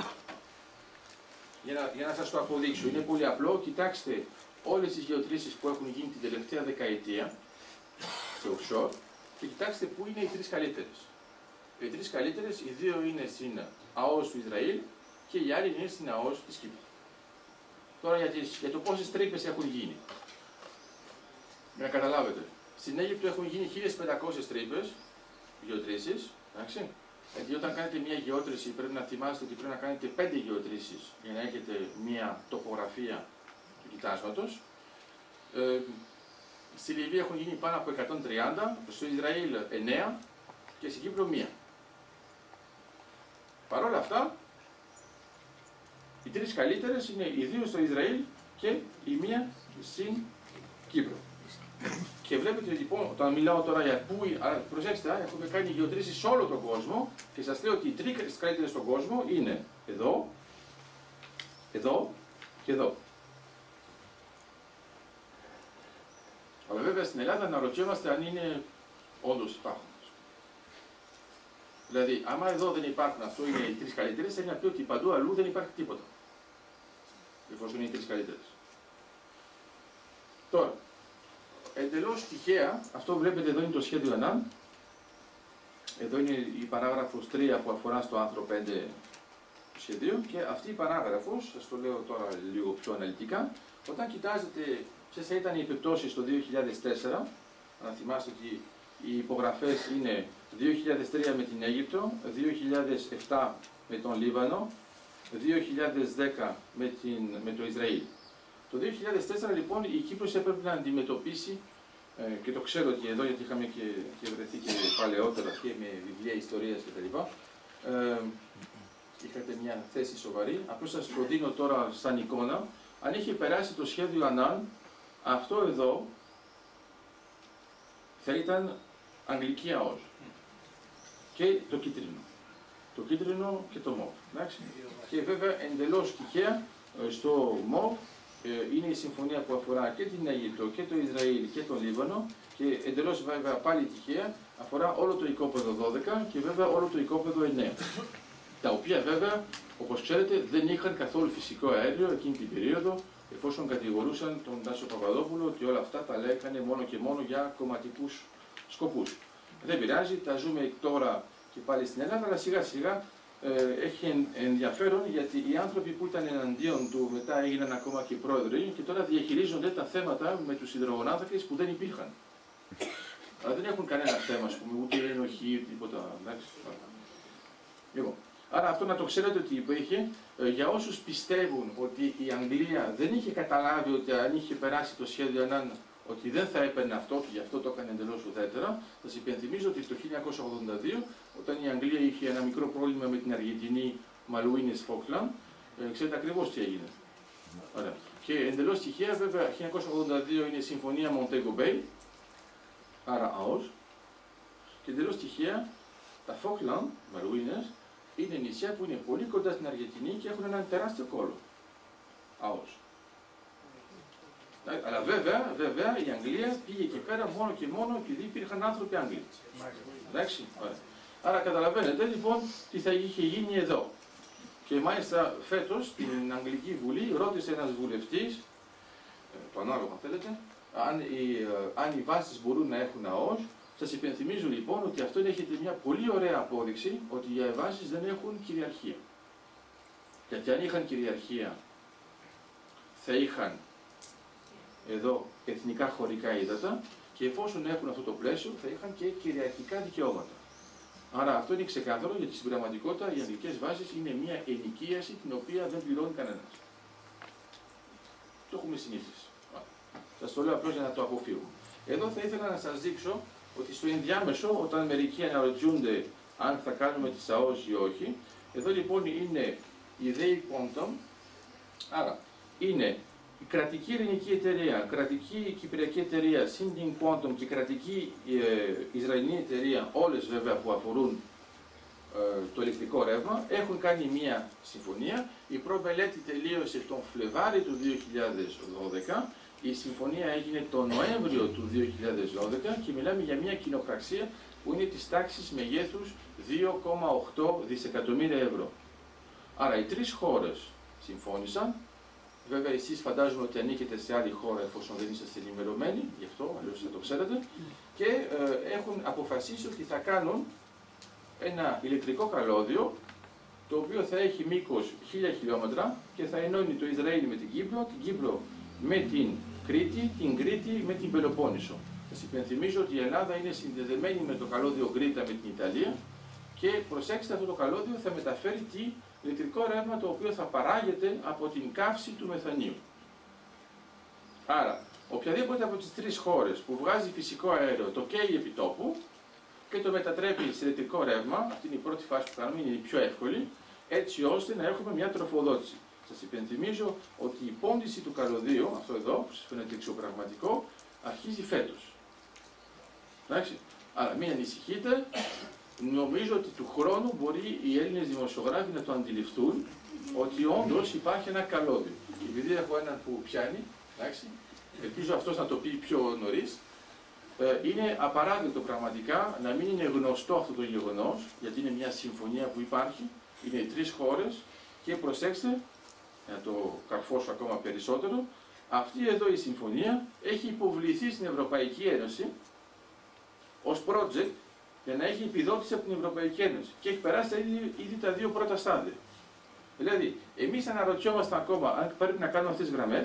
Για να, για να σας το αποδείξω, είναι πολύ απλό. Κοιτάξτε όλες τις γεωτρήσεις που έχουν γίνει την τελευταία δεκαετία σε offshore και κοιτάξτε πού είναι οι τρεις καλύτερες. Οι τρεις καλύτερες, οι δύο είναι στην ΑΟΣ του Ισραήλ και η άλλη είναι στην ΑΟΣ της Κύπρου. Τώρα για, τις, για το πόσες τρύπες έχουν γίνει. Για να καταλάβετε. Στην Αίγυπτο έχουν γίνει χίλιες πεντακόσιες τρύπες, γεωτρήσεις, εντάξει. Γιατί όταν κάνετε μια γεώτρηση πρέπει να θυμάστε ότι πρέπει να κάνετε πέντε γεωτρήσεις για να έχετε μια τοπογραφία του κοιτάσματος. Ε, στη Λιβύη έχουν γίνει πάνω από εκατόν τριάντα, στο Ισραήλ εννέα και στην Κύπρο μία. Παρ' όλα αυτά, οι τρεις καλύτερες είναι οι δύο στο Ισραήλ και η μία στην Κύπρο. Και βλέπετε λοιπόν, όταν μιλάω τώρα για πού, προσέξτε, έχουμε κάνει γεωτρήσεις σε όλο τον κόσμο και σας λέω ότι οι τρεις καλύτερες στον κόσμο είναι εδώ, εδώ και εδώ. Αλλά βέβαια στην Ελλάδα αναρωτιόμαστε αν είναι όντως υπάρχουν. Δηλαδή, άμα εδώ δεν υπάρχουν, αυτό είναι οι τρεις καλύτερες, θέλει να πει ότι παντού αλλού δεν υπάρχει τίποτα. Εφόσον είναι οι τρεις καλύτερες. Τώρα, εντελώς τυχαία, αυτό βλέπετε εδώ είναι το σχέδιο ΑΝΑΝ. Εδώ είναι η παράγραφος τρία που αφορά στο άρθρο πέντε του σχεδίου και αυτή η παράγραφος, σας το λέω τώρα λίγο πιο αναλυτικά, όταν κοιτάζετε ποιες θα ήταν οι επιπτώσεις το δύο χιλιάδες τέσσερα, να θυμάστε ότι οι υπογραφές είναι δύο χιλιάδες τρία με την Αίγυπτο, δύο χιλιάδες επτά με τον Λίβανο, δύο χιλιάδες δέκα με, την, με το Ισραήλ. Το δύο χιλιάδες τέσσερα λοιπόν η Κύπρος έπρεπε να αντιμετωπίσει, ε, και το ξέρω ότι εδώ γιατί είχαμε και, και βρεθεί και παλαιότερα και με βιβλία ιστορίας κτλ. Ε, είχατε μια θέση σοβαρή. Απλώς σας προτείνω τώρα σαν εικόνα, αν είχε περάσει το σχέδιο ΑΝΑΝ, αυτό εδώ θα ήταν Αγγλική ΑΟΣ και το κίτρινο. Το κίτρινο και το μοβ. Και βέβαια εντελώς τυχαία στο μοβ είναι η συμφωνία που αφορά και την Αίγυπτο και το Ισραήλ και τον Λίβανο και εντελώς βέβαια πάλι τυχαία αφορά όλο το οικόπεδο δώδεκα και βέβαια όλο το οικόπεδο εννέα. Τα οποία βέβαια, όπως ξέρετε, δεν είχαν καθόλου φυσικό αέριο εκείνη την περίοδο, εφόσον κατηγορούσαν τον Τάσο Παπαδόπουλο ότι όλα αυτά τα λέγανε μόνο και μόνο για κομματικούς σκοπούς. Δεν πειράζει, τα ζούμε τώρα και πάλι στην Ελλάδα, αλλά σιγά σιγά ε, έχει ενδιαφέρον γιατί οι άνθρωποι που ήταν εναντίον του μετά έγιναν ακόμα και πρόεδροι και τώρα διαχειρίζονται τα θέματα με τους υδρογονάνθρακες που δεν υπήρχαν. Αλλά δεν έχουν κανένα θέμα, ας πούμε, ούτε ενοχή, ούτε τίποτα. Λοιπόν, άρα αυτό να το ξέρετε ότι υπήρχε. Ε, για όσους πιστεύουν ότι η Αγγλία δεν είχε καταλάβει ότι αν είχε περάσει το σχέδιο ΑΝΑΝ ότι δεν θα έπαιρνε αυτό και γι' αυτό το έκανε εντελώς ουδέτερα, θα σας υπενθυμίζω ότι το χίλια εννιακόσια ογδόντα δύο, όταν η Αγγλία είχε ένα μικρό πρόβλημα με την Αργεντινή Μαλουίνες Φόκλαντ, ε, ξέρετε ακριβώς τι έγινε. Ωραία. Και εντελώς τυχαία, βέβαια, χίλια εννιακόσια ογδόντα δύο είναι η συμφωνία Montego Bay, άρα ΑΟΣ, και εντελώς τυχαία τα Φόκλαντ, Μαλουίνες, είναι νησιά που είναι πολύ κοντά στην Αργεντινή και έχουν έναν τεράστιο κόλο. ΑΟΣ. Αλλά βέβαια, βέβαια η Αγγλία πήγε εκεί πέρα μόνο και μόνο επειδή υπήρχαν άνθρωποι Άγγλοι. Εντάξει, ωραία. Άρα καταλαβαίνετε λοιπόν τι θα είχε γίνει εδώ. Και μάλιστα φέτος στην Αγγλική Βουλή ρώτησε ένας βουλευτής, το ανάλογο αν θέλετε, αν οι, αν οι βάσεις μπορούν να έχουν ΑΟΣ. Σας υπενθυμίζω λοιπόν ότι αυτό έχετε μια πολύ ωραία απόδειξη ότι οι βάσεις δεν έχουν κυριαρχία. Γιατί αν είχαν κυριαρχία θα είχαν εδώ εθνικά χωρικά ύδατα και εφόσον έχουν αυτό το πλαίσιο θα είχαν και κυριαρχικά δικαιώματα. Άρα αυτό είναι ξεκάθαρο γιατί στην πραγματικότητα οι αγγλικές βάσεις είναι μια ενοικίαση την οποία δεν πληρώνει κανένας. Το έχουμε συνήθισει. Σας το λέω απλώς για να το αποφύγουμε. Εδώ θα ήθελα να σας δείξω ότι στο ενδιάμεσο, όταν μερικοί αναρωτιούνται αν θα κάνουμε τις ΑΟΣ ή όχι, εδώ λοιπόν είναι η ΔΕΗ Quantum, άρα είναι η κρατική ελληνική εταιρεία, κρατική κυπριακή εταιρεία, συν Quantum και κρατική ε, Ισραηλινή εταιρεία, όλες βέβαια που αφορούν ε, το ηλεκτρικό ρεύμα, έχουν κάνει μία συμφωνία. Η προμελέτη τελείωσε τον Φλεβάρι του δύο χιλιάδες δώδεκα, η συμφωνία έγινε τον Νοέμβριο του δύο χιλιάδες δώδεκα και μιλάμε για μια κοινοπραξία που είναι της τάξης μεγέθους δύο κόμμα οκτώ δισεκατομμύρια ευρώ. Άρα οι τρεις χώρες συμφώνησαν. Βέβαια, εσείς φαντάζομαι ότι ανήκετε σε άλλη χώρα εφόσον δεν είσαστε ενημερωμένοι, γι' αυτό, αλλιώς θα το ξέρετε, και ε, έχουν αποφασίσει ότι θα κάνουν ένα ηλεκτρικό καλώδιο, το οποίο θα έχει μήκος χίλια χιλιόμετρα και θα ενώνει το Ισραήλ με την Κύπρο, την Κύπρο με την Κρήτη, την Κρήτη με την Πελοπόννησο. Σας υπενθυμίζω ότι η Ελλάδα είναι συνδεδεμένη με το καλώδιο Γκρίτα με την Ιταλία και προσέξτε, αυτό το καλώδιο θα μεταφέρει τι ηλεκτρικό ρεύμα το οποίο θα παράγεται από την καύση του μεθανίου. Άρα, οποιαδήποτε από τις τρεις χώρες που βγάζει φυσικό αέριο το καίει επί τόπου και το μετατρέπει σε ηλεκτρικό ρεύμα, αυτή είναι η πρώτη φάση που κάνουμε, είναι η πιο εύκολη, έτσι ώστε να έχουμε μια τροφοδότηση. Σας υπενθυμίζω ότι η πόντιση του καλωδίου, αυτό εδώ, που σας φαίνεται εξωπραγματικό, αρχίζει φέτος. Εντάξει. Άρα μην ανησυχείτε, νομίζω ότι του χρόνου μπορεί οι Έλληνες δημοσιογράφοι να το αντιληφθούν ότι όντως υπάρχει ένα καλώδιο. Επειδή έχω έναν που πιάνει, εντάξει, ελπίζω αυτός να το πει πιο νωρίς, είναι απαράδεκτο πραγματικά να μην είναι γνωστό αυτό το γεγονός, γιατί είναι μια συμφωνία που υπάρχει, είναι οι τρεις χώρες και προσέξτε, να το καρφώσω ακόμα περισσότερο, αυτή εδώ η συμφωνία έχει υποβληθεί στην Ευρωπαϊκή Ένωση ως project για να έχει επιδότηση από την Ευρωπαϊκή Ένωση και έχει περάσει ήδη, ήδη τα δύο πρώτα στάδια. Δηλαδή, εμείς αναρωτιόμαστε ακόμα αν πρέπει να κάνουμε αυτές τις γραμμές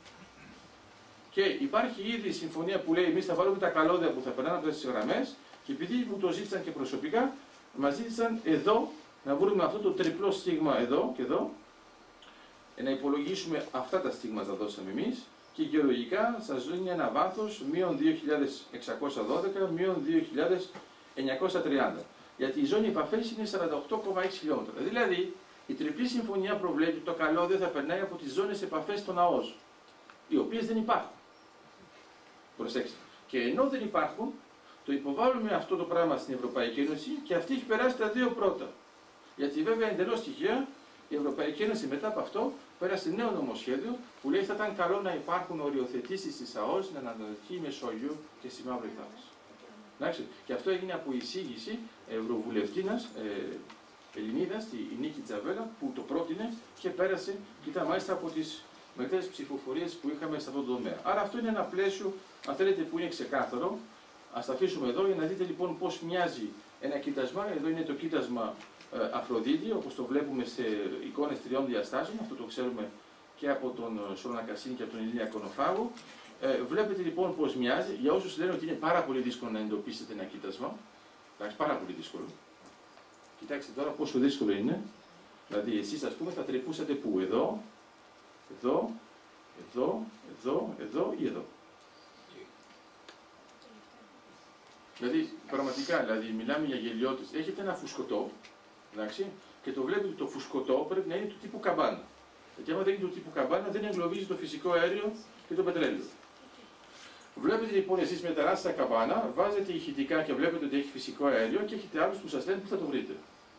και υπάρχει ήδη η συμφωνία που λέει εμείς θα βάλουμε τα καλώδια που θα περνάνε από αυτές τις γραμμές και επειδή μου το ζήτησαν και προσωπικά, μας ζήτησαν εδώ να βρούμε αυτό το τριπλό στίγμα εδώ και εδώ, να υπολογίσουμε αυτά τα στίγματα δώσαμε εμείς και γεωλογικά σας δίνει ένα βάθος μείον δύο χιλιάδες εξακόσια δώδεκα μείον δύο χιλιάδες εννιακόσια τριάντα. Γιατί η ζώνη επαφής είναι σαράντα οκτώ κόμμα έξι χιλιόμετρα. Δηλαδή η τριπλή συμφωνία προβλέπει ότι το καλώδιο θα περνάει από τις ζώνες επαφές των ΑΟΣ, οι οποίες δεν υπάρχουν. Προσέξτε. Και ενώ δεν υπάρχουν, το υποβάλλουμε αυτό το πράγμα στην Ευρωπαϊκή Ένωση και αυτή έχει περάσει τα δύο πρώτα. Γιατί βέβαια εντελώς τυχαία η Ευρωπαϊκή Ένωση μετά από αυτό πέρασε νέο νομοσχέδιο που λέει θα ήταν καλό να υπάρχουν οριοθετήσεις της ΑΟΣ στην Ανατολική Μεσόγειο και στη Μαύρη Θάλασσα. Εντάξει. Και αυτό έγινε από εισήγηση ευρωβουλευτίνας ε, Ελληνίδας, η Νίκη Τζαβέλα, που το πρότεινε και πέρασε και ήταν μάλιστα από τις μεγαλύτερες ψηφοφορίες που είχαμε σε αυτό το τομέα. Άρα αυτό είναι ένα πλαίσιο, αν θέλετε, που είναι ξεκάθαρο. Ας τα αφήσουμε εδώ για να δείτε λοιπόν πώς μοιάζει ένα κοίτασμα. Εδώ είναι το κοίτασμα ε, Αφροδίτη, όπως το βλέπουμε σε εικόνες τριών διαστάσεων. Αυτό το ξέρουμε και από τον Σόλωνα Κασίνη και από τον Ηλία Κονοφάγο. Ε, βλέπετε λοιπόν πώς μοιάζει. Για όσους λένε ότι είναι πάρα πολύ δύσκολο να εντοπίσετε ένα κοίτασμα, εντάξει, πάρα πολύ δύσκολο. Κοιτάξτε τώρα πόσο δύσκολο είναι. Δηλαδή, εσείς ας πούμε θα τρυπούσατε πού, εδώ, εδώ, εδώ, εδώ, εδώ ή εδώ. Δηλαδή, πραγματικά, δηλαδή, μιλάμε για γελιότητες. Έχετε ένα φουσκωτό, εντάξει, και το βλέπετε το φουσκωτό πρέπει να είναι του τύπου καμπάνα. Γιατί άμα δεν είναι του τύπου καμπάνα, δεν εγκλωβίζει το φυσικό αέριο και το πετρέλαιο. Βλέπετε λοιπόν εσείς με τεράστια καμπάνα, βάζετε ηχητικά και βλέπετε ότι έχει φυσικό αέριο και έχετε άλλους που σας λένε που θα το βρείτε.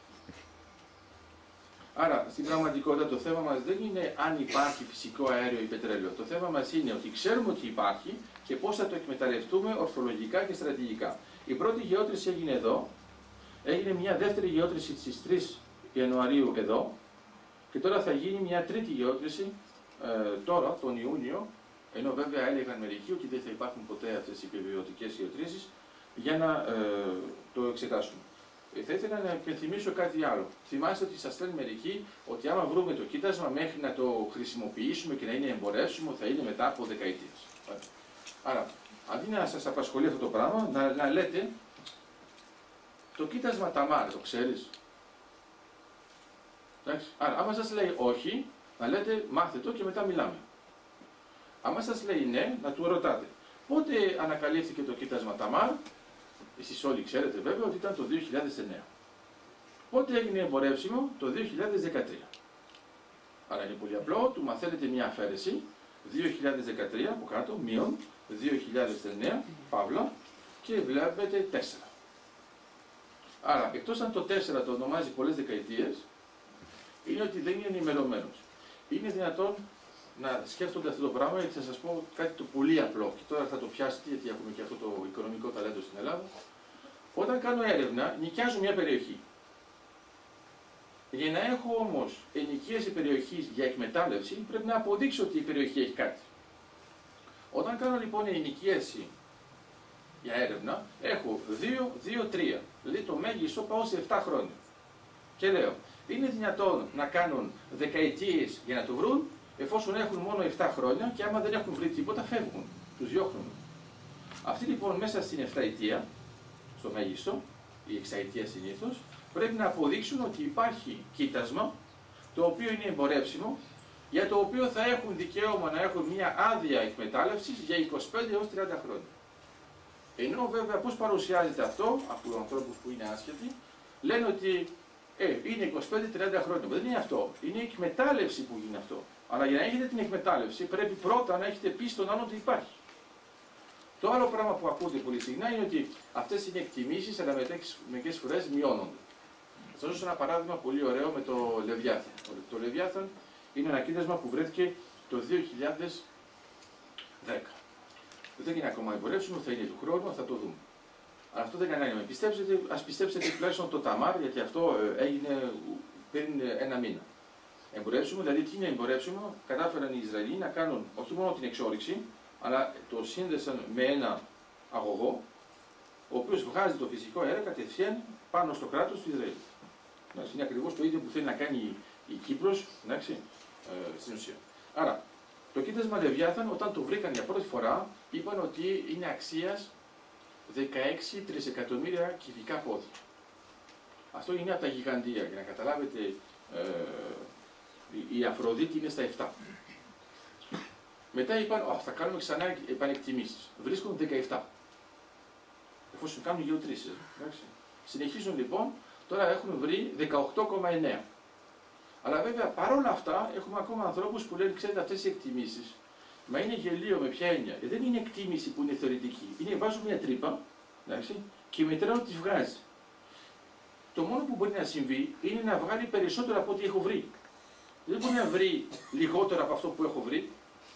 Άρα, στην πραγματικότητα το θέμα μας δεν είναι αν υπάρχει φυσικό αέριο ή πετρέλαιο. Το θέμα μας είναι ότι ξέρουμε ότι υπάρχει και πώς θα το εκμεταλλευτούμε ορθολογικά και στρατηγικά. Η πρώτη γεώτρηση έγινε εδώ, έγινε μια δεύτερη γεώτρηση στις τρεις Ιανουαρίου εδώ και τώρα θα γίνει μια τρίτη γεώτρηση ε, τώρα, τον Ιούνιο, ενώ βέβαια έλεγαν μερικοί ότι δεν θα υπάρχουν ποτέ αυτές οι επιβεβαιωτικές γεωτρήσεις, για να ε, το εξετάσουμε. Ε, θα ήθελα να υπενθυμίσω κάτι άλλο. Θυμάστε ότι σας λένε μερικοί ότι άμα βρούμε το κοίτασμα μέχρι να το χρησιμοποιήσουμε και να είναι εμπορεύσιμο θα είναι μετά από δεκαετίες. Άρα, αντί να σας απασχολεί αυτό το πράγμα, να, να λέτε το κοίτασμα Ταμάρ, το ξέρεις. Εντάξει. Άρα, άμα σας λέει όχι, να λέτε μάθε το και μετά μιλάμε. Άμα σας λέει ναι, να του ρωτάτε. Πότε ανακαλύφθηκε το κοίτασμα Ταμάρ? Εσείς όλοι ξέρετε βέβαια ότι ήταν το δύο χιλιάδες εννέα. Πότε έγινε εμπορεύσιμο? Το δύο χιλιάδες δεκατρία. Άρα είναι πολύ απλό, του μαθαίνετε μια αφαίρεση, δύο χιλιάδες δεκατρία από κάτω, μείον, δύο χιλιάδες εννέα, παύλα, και βλέπετε τέσσερα. Άρα, εκτός αν το τέσσερα το ονομάζει πολλές δεκαετίες, είναι ότι δεν είναι ενημερωμένος. Είναι δυνατόν να σκέφτονται αυτό το πράγμα, γιατί θα σας πω κάτι το πολύ απλό και τώρα θα το πιάσετε, γιατί έχουμε και αυτό το οικονομικό ταλέντο στην Ελλάδα. Όταν κάνω έρευνα, νοικιάζω μια περιοχή. Για να έχω όμως ενοικίαση περιοχής για εκμετάλλευση, πρέπει να αποδείξω ότι η περιοχή έχει κάτι. Όταν κάνω λοιπόν ενοικίαση για έρευνα, έχω δύο, δύο, τρία. Δηλαδή το μέγιστο πάω σε επτά χρόνια. Και λέω, είναι δυνατόν να κάνουν δεκαετίες για να το βρουν, εφόσον έχουν μόνο επτά χρόνια και άμα δεν έχουν βρει τίποτα, φεύγουν. Τους διώχνουν. Αυτοί λοιπόν μέσα στην επταετία, στο μέγιστο, η εξαετία συνήθως, πρέπει να αποδείξουν ότι υπάρχει κοίτασμα, το οποίο είναι εμπορεύσιμο, για το οποίο θα έχουν δικαίωμα να έχουν μια άδεια εκμετάλλευσης για είκοσι πέντε έως τριάντα χρόνια. Ενώ βέβαια πώς παρουσιάζεται αυτό από ανθρώπους που είναι άσχετοι, λένε ότι ε, είναι είκοσι πέντε με τριάντα χρόνια. Δεν είναι αυτό. Είναι η εκμετάλλευση που γίνει αυτό. Αλλά για να έχετε την εκμετάλλευση πρέπει πρώτα να έχετε πει στον άλλον ότι υπάρχει. Το άλλο πράγμα που ακούτε πολύ συχνά είναι ότι αυτές είναι εκτιμήσεις, αλλά μερικές φορές μειώνονται. Θα σας δώσω ένα παράδειγμα πολύ ωραίο με το Λεβιάθαν. Το Λεβιάθαν είναι ένα κοίτασμα που βρέθηκε το δύο χιλιάδες δέκα. Δεν είναι ακόμα εμπορεύσιμο, θα είναι του χρόνου, θα το δούμε. Αλλά αυτό δεν κάνει να με πιστέψετε, ας πιστέψετε τουλάχιστον το Ταμάρ, γιατί αυτό έγινε πριν ένα μήνα. Εμπορεύσιμο, δηλαδή τι είναι εμπορεύσιμο, κατάφεραν οι Ισραηλοί να κάνουν όχι μόνο την εξόρυξη, αλλά το σύνδεσαν με ένα αγωγό, ο οποίος βγάζει το φυσικό αέρα κατευθείαν πάνω στο κράτος του Ισραήλ. Είναι ακριβώς το ίδιο που θέλει να κάνει η Κύπρος, εντάξει, ε, στην ουσία. Άρα, το κοίτασμα Λεβιάθαν, όταν το βρήκαν για πρώτη φορά, είπαν ότι είναι αξίας δεκαέξι τρισεκατομμύρια κυβικά πόδια. Αυτό είναι από τα γιγαντία, για να καταλάβετε, ε, η Αφροδίτη είναι στα επτά. Μετά είπαν, θα κάνουμε ξανά επανεκτιμήσεις. Βρίσκουν δεκαεπτά. Εφόσον κάνουν γεωτρήσεις. Συνεχίζουν λοιπόν, τώρα έχουν βρει δεκαοκτώ κόμμα εννέα. Αλλά βέβαια παρόλα αυτά έχουμε ακόμα ανθρώπους που λένε, ξέρετε, αυτές οι εκτιμήσεις, μα είναι γελίο με ποια έννοια. Ε, δεν είναι εκτίμηση που είναι θεωρητική. Είναι βάζω μια τρύπα, εντάξει, και μετράω τη βγάζει. Το μόνο που μπορεί να συμβεί είναι να βγάλει περισσότερο από ό,τι έχω βρει. Δεν μπορεί να βρει λιγότερο από αυτό που έχω βρει.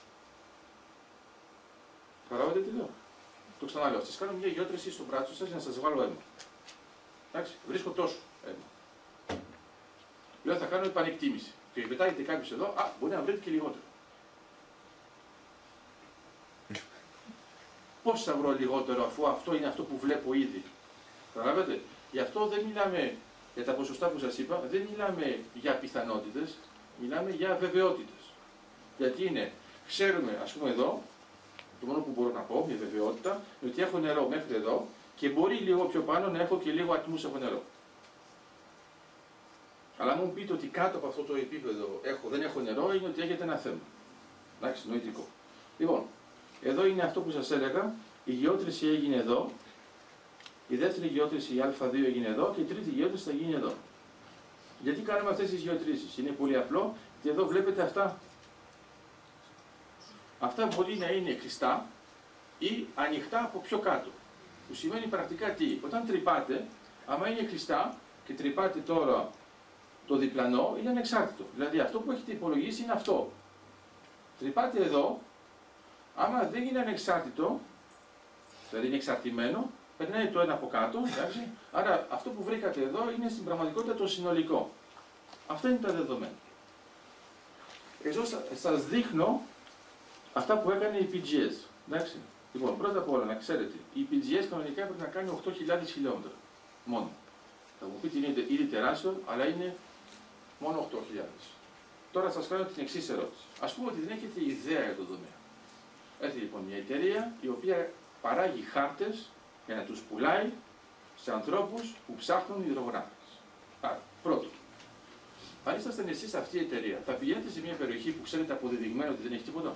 Καταλάβατε τι λέω. Το ξαναλέω. Σας κάνω μια γεώτρηση στο μπράτσο σας για να σας βγάλω αίμα. Εντάξει, βρίσκω τόσο αίμα. Λέω θα κάνω επανεκτίμηση. Και πετάγεται κάποιος εδώ, α, μπορεί να βρείτε και λιγότερο. Πώς θα βρω λιγότερο αφού αυτό είναι αυτό που βλέπω ήδη. Καταλάβατε. Γι' αυτό δεν μιλάμε για τα ποσοστά που σας είπα, δεν μιλάμε για πιθανότητες, μιλάμε για βεβαιότητες. Γιατί είναι, ξέρουμε, ας πούμε εδώ, το μόνο που μπορώ να πω για βεβαιότητα, είναι ότι έχω νερό μέχρι εδώ και μπορεί λίγο πιο πάνω να έχω και λίγο ατμούς από νερό. Αλλά μου πείτε ότι κάτω από αυτό το επίπεδο έχω, δεν έχω νερό, είναι ότι έχετε ένα θέμα. Εντάξει, νοητικό. Λοιπόν, εδώ είναι αυτό που σας έλεγα, η γεώτρηση έγινε εδώ, η δεύτερη γεώτρηση, η Α δύο έγινε εδώ και η τρίτη γεώτρηση θα γίνει εδώ. Γιατί κάνουμε αυτές τις γεωτρήσεις? Είναι πολύ απλό και εδώ βλέπετε αυτά. Αυτά μπορεί να είναι κλειστά ή ανοιχτά από πιο κάτω. Που σημαίνει πρακτικά τι? Όταν τρυπάτε, άμα είναι κλειστά και τρυπάτε τώρα το διπλανό, είναι ανεξάρτητο. Δηλαδή αυτό που έχετε υπολογίσει είναι αυτό. Τρυπάτε εδώ, άμα δεν είναι ανεξάρτητο, δηλαδή είναι εξαρτημένο, περνάει το ένα από κάτω, εντάξει. Άρα αυτό που βρήκατε εδώ είναι στην πραγματικότητα το συνολικό. Αυτά είναι τα δεδομένα. Εδώ σας δείχνω αυτά που έκανε η πι τζι ες. Εντάξει. Λοιπόν, πρώτα απ' όλα να ξέρετε, η πι τζι ες κανονικά πρέπει να κάνει οκτώ χιλιάδες χιλιόμετρα. Μόνο. Θα μου πείτε είναι ήδη τεράστιο, αλλά είναι μόνο οκτώ χιλιάδες. Τώρα σας κάνω την εξής ερώτηση. Ας πούμε ότι δεν έχετε ιδέα για το τομέα. Έρχεται λοιπόν μια εταιρεία η οποία παράγει χάρτες για να τους πουλάει σε ανθρώπους που ψάχνουν υδρογράφες. Άρα, πρώτον, αν ήσασταν εσείς αυτή η εταιρεία, θα πηγαίνετε σε μια περιοχή που ξέρετε αποδεδειγμένο ότι δεν έχει τίποτα.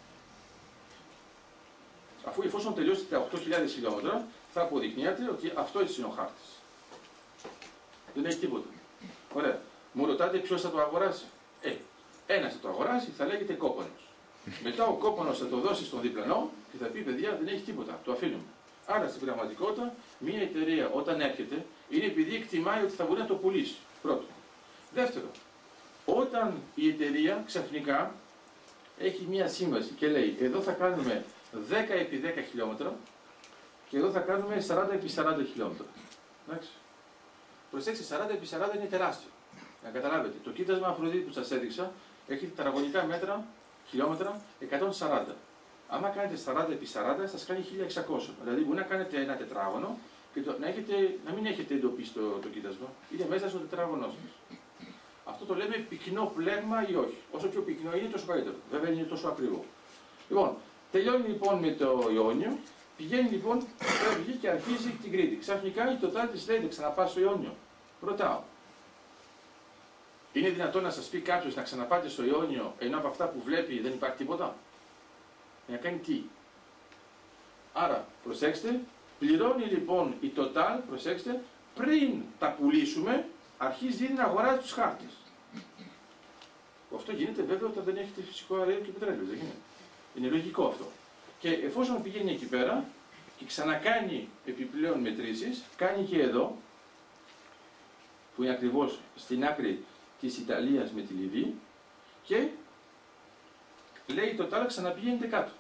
Αφού εφόσον τελειώσετε τα οκτώ χιλιάδες χιλιόμετρα, θα αποδεικνύατε ότι αυτό είναι ο χάρτης. Δεν έχει τίποτα. Ωραία. Μου ρωτάτε ποιος θα το αγοράσει. Ε, ένας θα το αγοράσει, θα λέγεται κόπονος. Μετά ο κόπονος θα το δώσει στον διπλανό και θα πει: παιδιά, δεν έχει τίποτα, το αφήνουμε. Άρα στην πραγματικότητα, μια εταιρεία όταν έρχεται είναι επειδή εκτιμάει ότι θα μπορεί να το πουλήσει. Πρώτο. Δεύτερο, όταν η εταιρεία ξαφνικά έχει μια σύμβαση και λέει: εδώ θα κάνουμε δέκα επί δέκα χιλιόμετρα και εδώ θα κάνουμε σαράντα επί σαράντα χιλιόμετρα. Εντάξει. Προσέξτε, σαράντα επί σαράντα είναι τεράστιο. Να καταλάβετε, το κοίτασμα Αφροδίτη που σας έδειξα έχει τετραγωνικά μέτρα, χιλιόμετρα εκατόν σαράντα. Άμα κάνετε σαράντα επί σαράντα, σας κάνει χίλια εξακόσια. Δηλαδή, μπορεί να κάνετε ένα τετράγωνο και το, να, έχετε, να μην έχετε εντοπίσει το, το κοίτασμα. Είναι μέσα στο τετράγωνο σας. Αυτό Αυτό το λέμε πυκνό πλέγμα ή όχι. Όσο πιο πυκνό είναι, τόσο καλύτερο. Βέβαια είναι τόσο ακριβό. Λοιπόν, τελειώνει λοιπόν με το Ιόνιο, πηγαίνει λοιπόν, φεύγει και αρχίζει την Κρήτη. Ξαφνικά η Total της λέει: ξαναπά στο Ιόνιο. Ρωτάω. Είναι δυνατόν να σας πει κάποιος να ξαναπάτε στο Ιόνιο ενώ από αυτά που βλέπει δεν υπάρχει τίποτα? Να κάνει τι? Άρα, προσέξτε, πληρώνει λοιπόν η Total, προσέξτε, πριν τα πουλήσουμε, αρχίζει ήδη να αγοράζει τους χάρτες. Αυτό γίνεται βέβαια όταν δεν έχετε φυσικό αέριο και πετρέλαιο, δεν γίνεται. Είναι λογικό αυτό. Και εφόσον πηγαίνει εκεί πέρα και ξανακάνει επιπλέον μετρήσεις, κάνει και εδώ, που είναι ακριβώς στην άκρη της Ιταλίας με τη Λιβύη, και λέει το τάλα ξαναπηγαίνετε κάτω.